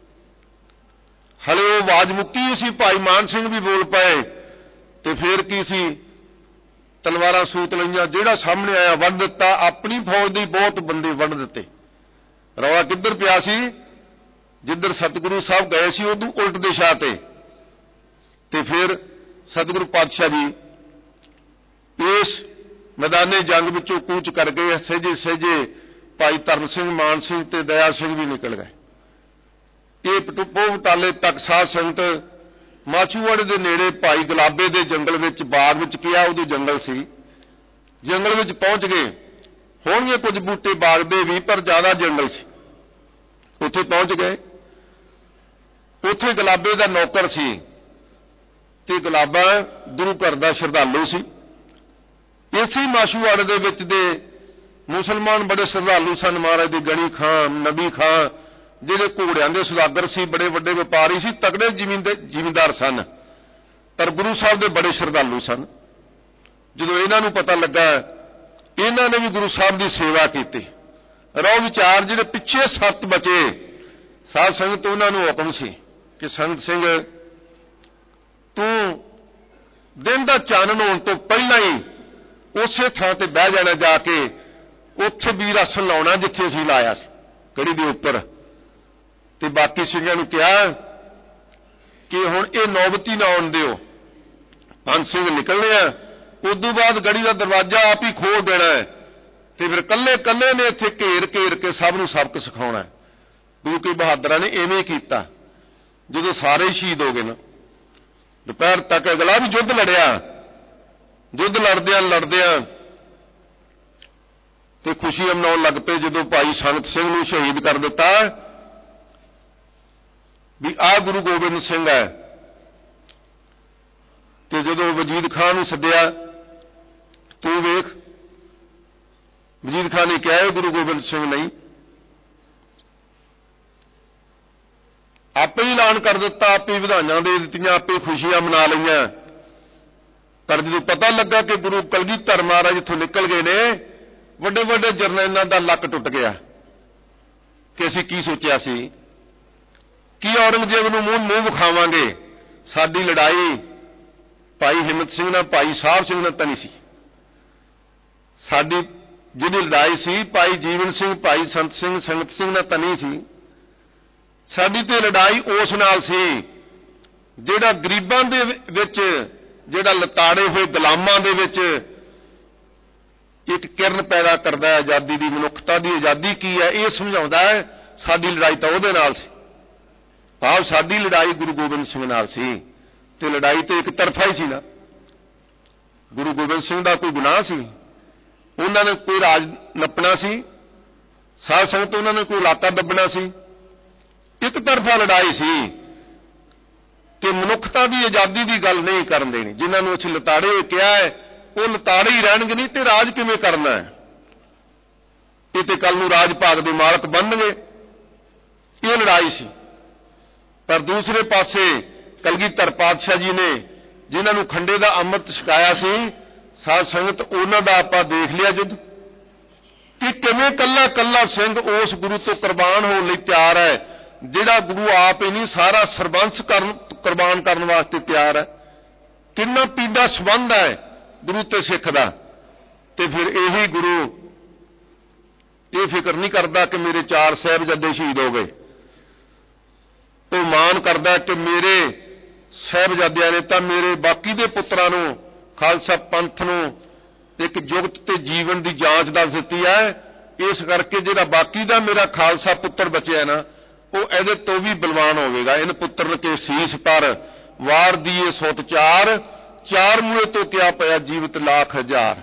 हले वो आवाज़ मुक्की सी, भाई मान सिंह भी बोल पाए, ते फिर की सी, तलवारां सूत लईआं, जिहड़ा सामने आया वढ़ दिता। अपनी फौज दे बहुत बंदे वढ़ दिते। रौला किधर पिया सी, जिधर सतगुरु साहब गए सी उदों उल्ट दिशा ते फिर सतगुरु पातशाह जी इस मैदाने जंग विचों कूच कर गए। सहजे सहजे भाई धर्म सिंह, मान सिंह ते दया सिंह भी निकल गए। ये पोह बटाले तक साध संगत माछूवाड़े दे नेड़े भाई गुलाबे दे जंगल विच बाग विच पिया, उदों जंगल सी, जंगल विच पहुंच गए। होणगे कुछ बूटे बाग दे भी, पर ज्यादा जंगल सी। उत्थे पहुंच गए, उत्थे गुलाबे दा नौकर सी ते गुलाबा गुरु घर दा श्रद्धालु सी। इसी माछूवाड़े दे विच दे मुसलमान बड़े श्रद्धालु सन। महाराज दे गणी खां, नबी खां, जिहड़े घोड़ियां दे सुदागर सी, बड़े वड्डे व्यापारी सी, तगड़े जिमींदार सन, पर गुरु साहब दे बड़े श्रद्धालु सन। जदों इन्हां नूं पता लगा, इन्हां ने भी गुरु साहब दी सेवा कीती। रौ विचार जिहड़े पिछे 7 बचे साध संगत, उन्हां नूं हुकम सी कि संगत सिंह तू दिन दा चानण होण तो पहलां ही उसे थां ते बह जाना, जाके उत्थे वीर आसन लाउणा जिथे असीं लाया सी गढ़ी दे उपर। ते बाकी सिंघां नूं कहा कि हुण इह नौबती ना आउण दिओ। 5 सिंह निकलने आ, उदों बाद गढ़ी दा दरवाजा आप ही खोल देना है, ते फिर कल्ले कल्ले ने इत्थे घेर घेर के सब नूं सबक सिखाउणा है। गुरु के बहादुरां ने इवें कीता। जदों सारे शहीद हो गए ना, दोपहर तक अगला भी युद्ध लड़िया। युद्ध लड़दियां लड़दियां ते खुशी मनाउण लग पे। जदों भाई संगत सिंह नूं शहीद कर दिता भी आ गुरु गोबिंद सिंह है, ते जदों वजीद खां नूं सद्दिया, तू वेख, वजीद खां ने कहा गुरु गोबिंद सिंह नहीं, आपे ही ऐलान कर दिता, आपे ही ਵਧਾਈਆਂ दे दित्तियां, आपे खुशियां मना लईआं पर जो पता लगा कि गुरु कलगीधर महाराज इत्थों निकल गए ने, वड्डे वड्डे जरनैलों का लक टुट गया कि असीं की सोचिया सी कि औरंगजेब नूं मूँह विखावांगे। साडी लड़ाई भाई हिम्मत सिंह नाल भाई साहब सिंह नाल तां नहीं सी, साडी जिहड़ी लड़ाई सी भाई जीवन सिंह भाई संत सिंह संगत सिंह नाल तां नहीं सी, साडी ते लड़ाई उस नाल सी जिहड़ा गरीबां दे विच, जिहड़ा लताड़े हुए गुलामां दे विच एक किरण पैदा करदा है आज़ादी दी, मनुखता दी आज़ादी की है ये समझाउंदा है। साडी लड़ाई तां उहदे नाल सी, भाव साडी लड़ाई गुरु गोबिंद सिंह नाल सी, ते लड़ाई तो एक तरफा ही सी ना। गुरु गोबिंद सिंह दा कोई गुनाह सी? उन्होंने कोई राज नपना सी? साध संगत उन्होंने कोई इलाका दबना सी? एक तरफा लड़ाई सी कि मनुखता की आज़ादी की गल नहीं करन देनी। जिन्होंने असीं लताड़े कहा है वो लताड़े ही रहणगे, नहीं तो राज किवें करना है? ये तो कल नूं राज भाग दे मालक बनणगे। ये लड़ाई सी। पर दूसरे पासे कलगीधर पातशाह जी ने जिन्होंने खंडे का अमृत छकाया सी, साध संगत उन्हां दा आपां देख लिया युद्ध कि किवें कल्ला कल्ला सिंह उस गुरु तो कुर्बान होने लई तैयार है, जिहड़ा गुरु आप ही नहीं सारा सरबंस कुर्बान करने वास्ते तैयार है। कितना पीड़ा संबंध है गुरु ते सिख दा। ते फिर यही गुरु ये फिक्र नहीं करता कि मेरे 4 साहिबजादे शहीद हो गए, तो मान करता कि मेरे साहिबजादियां ने तां मेरे बाकी दे पुत्रां नूं खालसा पंथ नूं एक जुगत ते जीवन की जांच दस दित्ती है। इस करके जिहड़ा बाकी दा मेरा खालसा पुत्र बचिया ना वो इहदे तो भी बलवान होवेगा। इन पुत्र के सीस पर वार दिए सुत चार, चार मूए तो क्या पया जीवित लाख हजार।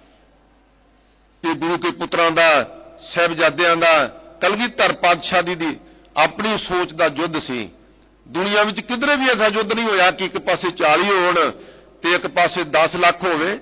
ये गुरु के पुत्रां दा साहिबजादियां दा कलगीधर पातशाह दी अपनी सोच का युद्ध सी। दुनिया में किधरे भी ऐसा युद्ध नहीं होया कि एक पासे 40 होण ते एक पासे 10 लाख होवे।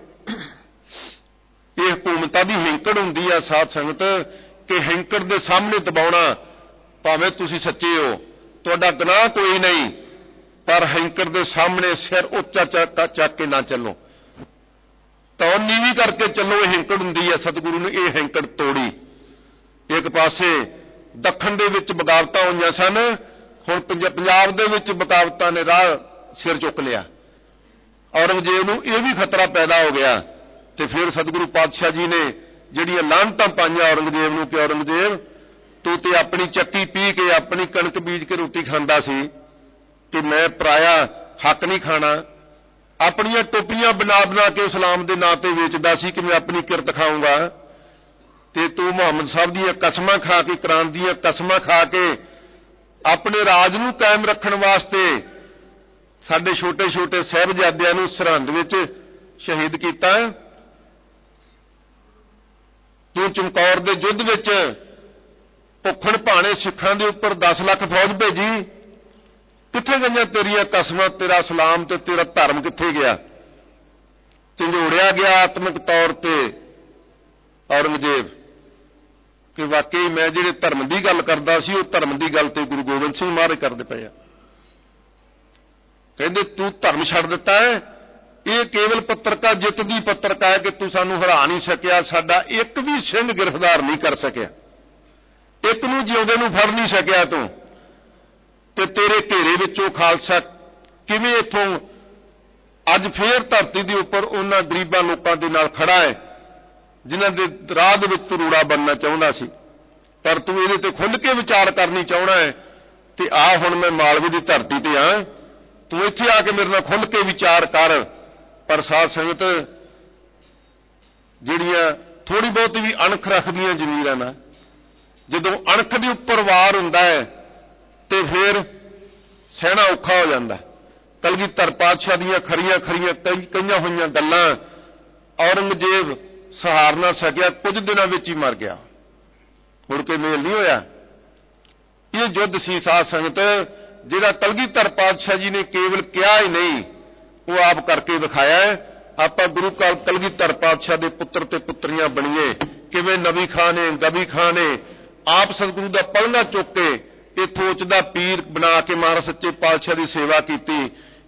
ये हुकूमतां दी हैंकड़ हुंदी है साध संगत कि हैंकड़ दे सामने दबाउणा, भावें तुसीं सच्चे हो तुहाडा गुनाह कोई नहीं, पर हैंकड़ दे सामने सिर उच्चा चक के ना चलो, तो नीवी करके चलो। ये हैंकड़ हुंदी है। सतगुरु ने यह हैंकड़ तोड़ी। एक पासे दखण दे विच बगावतां होईयां सन, हुण पंजाब दे विच बगावतां ने राह सिर चुक लिया। औरंगजेब नूं यह भी खतरा पैदा हो गया। तो फिर सतगुरु पातशाह जी ने जिहड़ियां लानतां पाईयां औरंगजेब नूं कि औरंगजेब तू ते अपनी चक्की पी के अपनी कणक बीज के रोटी खांदा सी कि मैं पराया हक नहीं खाना। अपनियां टोपियां बना बना के इस्लाम के नां ते वेचदा सी कि मैं अपनी किरत खाऊंगा। ते तू मुहम्मद साहब दी कसमां खा के, कुरान दी कसमां खा के अपने राज नूं कायम रखण वास्ते साडे छोटे छोटे साहिबजादियां नूं सरहंद विच शहीद कीता। तू चमकौर दे युद्ध विच भुखण भाणे सिखां दे उपर 10 लाख फौज भेजी। कित्थे गईयां तेरियां कसमां? तेरा इस्लाम ते तेरा धर्म कित्थे गया? झंझोड़िया गया आत्मिक तौर ते औरंगजेब कि वाकई मैं जिहड़े धर्म की गल करदा सी, उह धर्म की गल ते गुरु गोबिंद सिंह महाराज करदे पए आ। कहंदे तू धर्म छड्ड दिता है। ये केवल पत्रका जित दी पत्रका है कि तू सानू हरा नहीं सकिया, साडा एक भी सिंह गिरफ्तार नहीं कर सकिया, एक नूं जिउंदे नूं फड़ नहीं सकिया तू। ते तेरे घेरे विचों खालसा किवें इत्थों अज फिर धरती दे उपर उन्हां गरीबां लोकां दे नाल खड़ा है जिन्हां दे राह दे विच तू रूड़ा बनना चाहुंदा सी, पर तू इहदे ते खुल के विचार करनी चाहुंदा है। ते आ हुण मैं मालवे दी धरती ते हाँ, तू इत्थे आके मेरे नाल खुल के विचार कर। पर साध संगत जिहड़ियां थोड़ी बहुत भी अणख रखदियां जमीरां ना, जदों अणख दे उपर वार हुंदा है ते फिर सहना औखा हो जाता। कलगीधर पातशाह दीयां खरियां खरियां कईयां होईयां गल्लां औरंगजेब सहार ना सकिया, कुछ दिनों विच ही मर गया, मुड़ के मेल नहीं होया। ये युद्ध सी साध संगत जिहड़ा कलगीधर पातशाह जी ने केवल कहा ही नहीं, वो आप करके दिखाया है। आपां गुरु कलगीधर पातशाह दे पुत्र ते पुत्रियां बणीए, किवें नबी खां ने गबी खां ने आप सतगुरु दा पलंघा चुक के इत्थों उचदा पीर बना के महाराज सच्चे पातशाह की सेवा की।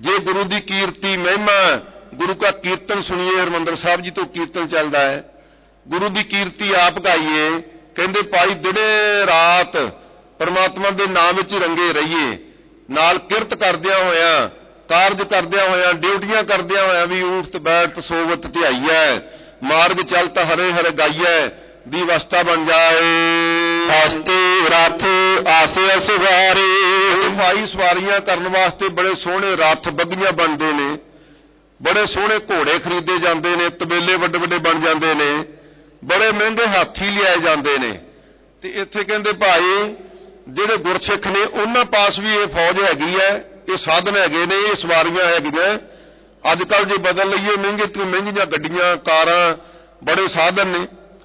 जे गुरु की कीर्ति महिमा, गुरु का कीर्तन सुनिए। हरमंदर साहब जी तो कीर्तन चलता है, गुरु की कीर्ति आप गाइए। कहते भाई दिने रात परमात्मा के नाम विच रंगे रहिए, नाल किरत करदियां होया, कारज करदियां होया, ड्यूटियां करदियां होया भी उठ बैठ सोवत ध्याईए, मार्ग चलत हरे हरे गाइए दी अवस्था बन जाए। हस्ते रथ आसे सवारी, भाई सवारियां करने वास्ते बड़े सोहने रथ बग्गियां बनते ने, बड़े सोहने घोड़े खरीदे जाते ने, तबेले वड्डे वड्डे बन जाते ने, बड़े महंगे हाथी लियाए जाते ने। ते इत्थे कहंदे भाई जिहड़े गुरसिख ने उन्हां पास भी ये फौज हैगी है, ये साधन हैगे ने, ये सवारियां हैगियां। अजकल जे बदल लईए महंगे तो महंगियां गड्डियां कारां बड़े साधन ने।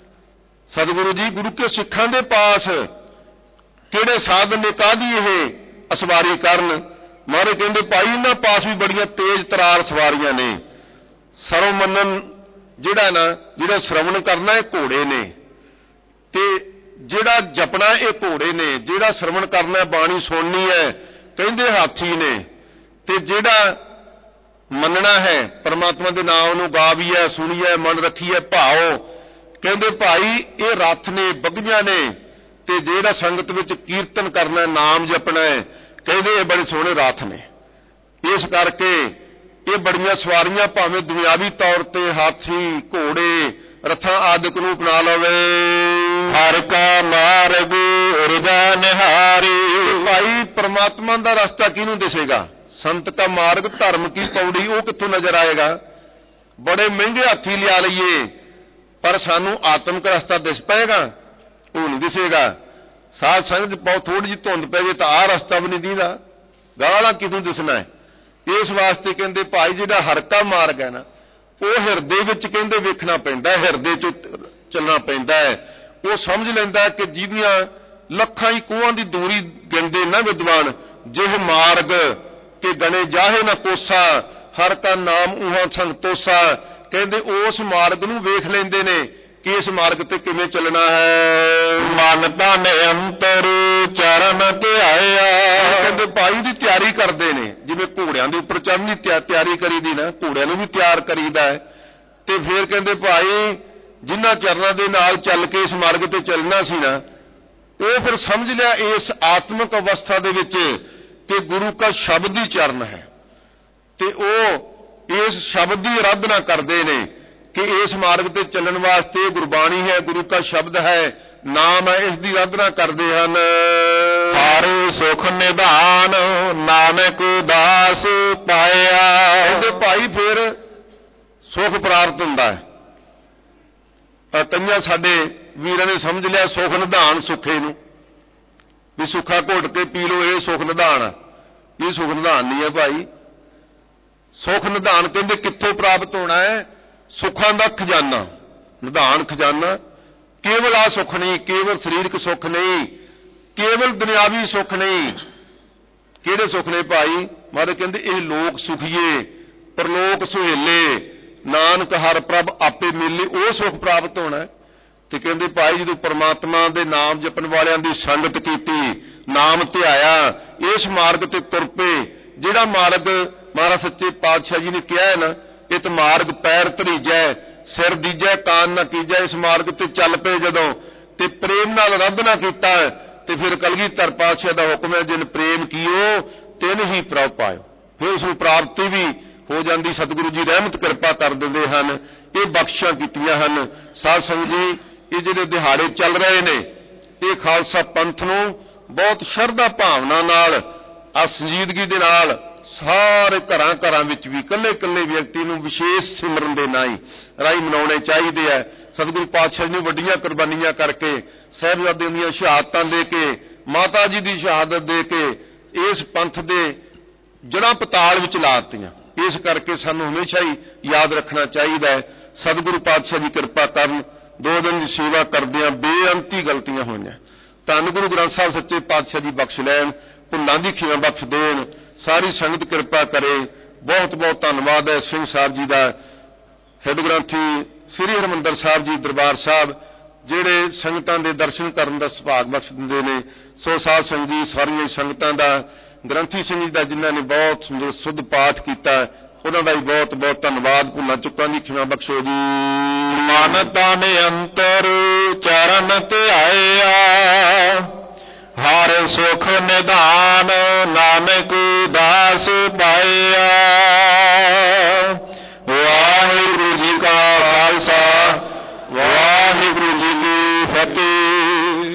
सतगुरु जी गुरु के सिखां दे पास किहड़े साधन ने, काहदी ये असवारी करन। मारे कहंदे भाई इन्हां पास भी बड़ियां तेज तरार सवारियां ने। सर्व मनन जिहड़ा ना, जिहड़ा श्रवण करना है घोड़े ने, ते जिहड़ा जपना ये घोड़े ने, जिहड़ा श्रवण करना बाणी सुननी है कहंदे हाथी ने, ते जिहड़ा मनना है परमात्मा के नाम नूं गावीए सुणीए मन रखीए भाओ कहंदे भाई ये रथ ने बग्गियां ने, ते जिहड़ा संगत विच कीर्तन करना नाम जपना है कहंदे ये बड़े सोहणे रथ ने। इस करके ये बड़ियां सवारियां भावें दुनियावी तौर पर हाथी घोड़े रथां आदिक नूं अपना लवे। हर का मार्ग उरदा निहारी, भाई परमात्मा का रास्ता किहनूं दिसेगा? संत का मार्ग धर्म की पौड़ी वो कित्थों नजर आएगा? बड़े महंगे हाथी लिया लईए पर सानू आत्मक रास्ता दिस पाएगा? वो नहीं दिसेगा। साध संगत बहुत थोड़ी जी धुंध पै जाए तो आ रास्ता भी नहीं दीदा, गाला कितों दिसना है? इस वास्ते कहते भाई जिहड़ा हरका मार्ग है ना, वो हिरदे विच कहते वेखना पैंदा है, हिरदे चों चलना पैंदा है। वो समझ लैंदा है कि जिहदियां लखां ही कोहां दी दूरी गिणदे ना विद्वान, जिह मार्ग के गणे जाहे न कोसा, हर का नाम उहां संतोषा। कहते उस मार्ग नूं वेख लैंदे ने कि इस मार्ग ते किवें चलना है। मन तन अंतर चरण ते आया, कहते भाई दी तैयारी करते ने, जिवें घोड़ियां दे उपर चढ़न दी तैयारी करीदी ना, घोड़ियां नूं भी तैयार करीदा है। ते फिर कहते भाई जिन्हां चरणों दे नाल चल के इस मार्ग ते चलना सी ना, वो फिर समझ लिया इस आत्मक अवस्था दे विच कि गुरु का शब्द ही चरण है, ते वो इस शब्द की आराधना करते हैं कि इस मार्ग पे चलने वास्ते गुरबाणी है, गुरु का शब्द है, नाम है, इसकी आराधना करते हैं। सारे सुख निधान नानक दास पाया, कहते भाई फिर सुख प्राप्त होता है। कई साडे वीरां ने समझ लिया सुख निधान सुखे नूं भी सुखा घुट के पी लो ये सुख निधान है। ये सुख निधान नहीं है भाई। सुख निधान कहते कित्थों प्राप्त होना है? सुखां दा खजाना, निधान खजाना। केवल आ सुख नहीं, केवल शरीरक सुख नहीं, केवल दुनियावी सुख नहीं। किहड़े सुख ने भाई? महाराज कहते ये लोक सुखीए परलोक सुहेले, नानक हर प्रभ आपे मिले, वो सुख प्राप्त होना है। ते कहते भाई जो परमात्मा दे नाम जपन वालियां दी संगत कीती, नाम ध्याया, इस मार्ग ते तुर पे, जिहड़ा मार्ग महाराज सच्चे पातशाह जी ने कहा है ना, इत मार्ग पैर धरीजै सिर दीजै कान ना कीजै, इस मार्ग ते चल पे जदों ते प्रेम नाल आराधना कीता ते फिर कलगीधर पातशाह दा हुक्म है जिन प्रेम कीओ तिन ही प्रभ पायो, फिर उस प्राप्ति भी हो जाती। सतगुरु जी रहमत कृपा कर दिंदे हन, ये बख्शिशां कीतियां हन। साध संगत जी ये जिहड़े दिहाड़े चल रहे ने, ये खालसा पंथ नूं बहुत शरधा भावना नाल आ संजीदगी दे नाल सारे घरां घरां विच भी कल्ले कल्ले व्यक्ति नूं विशेष सिमरन दे राही मनाउणे चाहीदे है। सतगुरु पातशाह ने वड्डियां कुर्बानियां करके साहिबजादे दीयां शहादतां दे के, माता जी दी शहादत दे के इस पंथ दे जड़ां पताल विच ला दित्तियां। इस करके सानूं हमेशा ही याद रखना चाहिए है। सतगुरु पातशाह जी कृपा करन, 2 दिन की सेवा करदियां बेअंती गलतियां होईयां, धन गुरु ग्रंथ साहिब सच्चे पातशाह जी बख्श लैन, भुल्लां दी खियां बख्श देण, सारी संगत कृपा करे। बहुत बहुत धन्यवाद है सिंह साहब जी का, हेड ग्रंथी श्री हरमंदर साहब जी दरबार साहब जिहड़े संगतां दे दर्शन करन दा सुभाग बख्श दिंदे ने। सो साध संगत जी सारियां संगतां दा ਗ੍ਰੰਥੀ ਸਿੰਘ ਜੀ ਦਾ ਜਿਨ੍ਹਾਂ ਨੇ ਬਹੁਤ ਸੁੰਦਰ ਸੁੱਧ ਪਾਠ ਕੀਤਾ, ਉਹਨਾਂ ਦਾ ਵੀ ਬਹੁਤ ਬਹੁਤ ਧੰਨਵਾਦ। ਭੁੱਲਾਂ ਚੁੱਕਾਂ ਦੀ ਖਿਮਾ ਬਖਸ਼ੋ ਜੀ। ਮਨ ਤਨ ਅੰਤਰ ਚਰਨ ਧਿਆਇਆ, ਹਰ ਸੁਖ ਨਿਧਾਨ ਨਾਨਕ ਦਾਸ ਪਾਇਆ।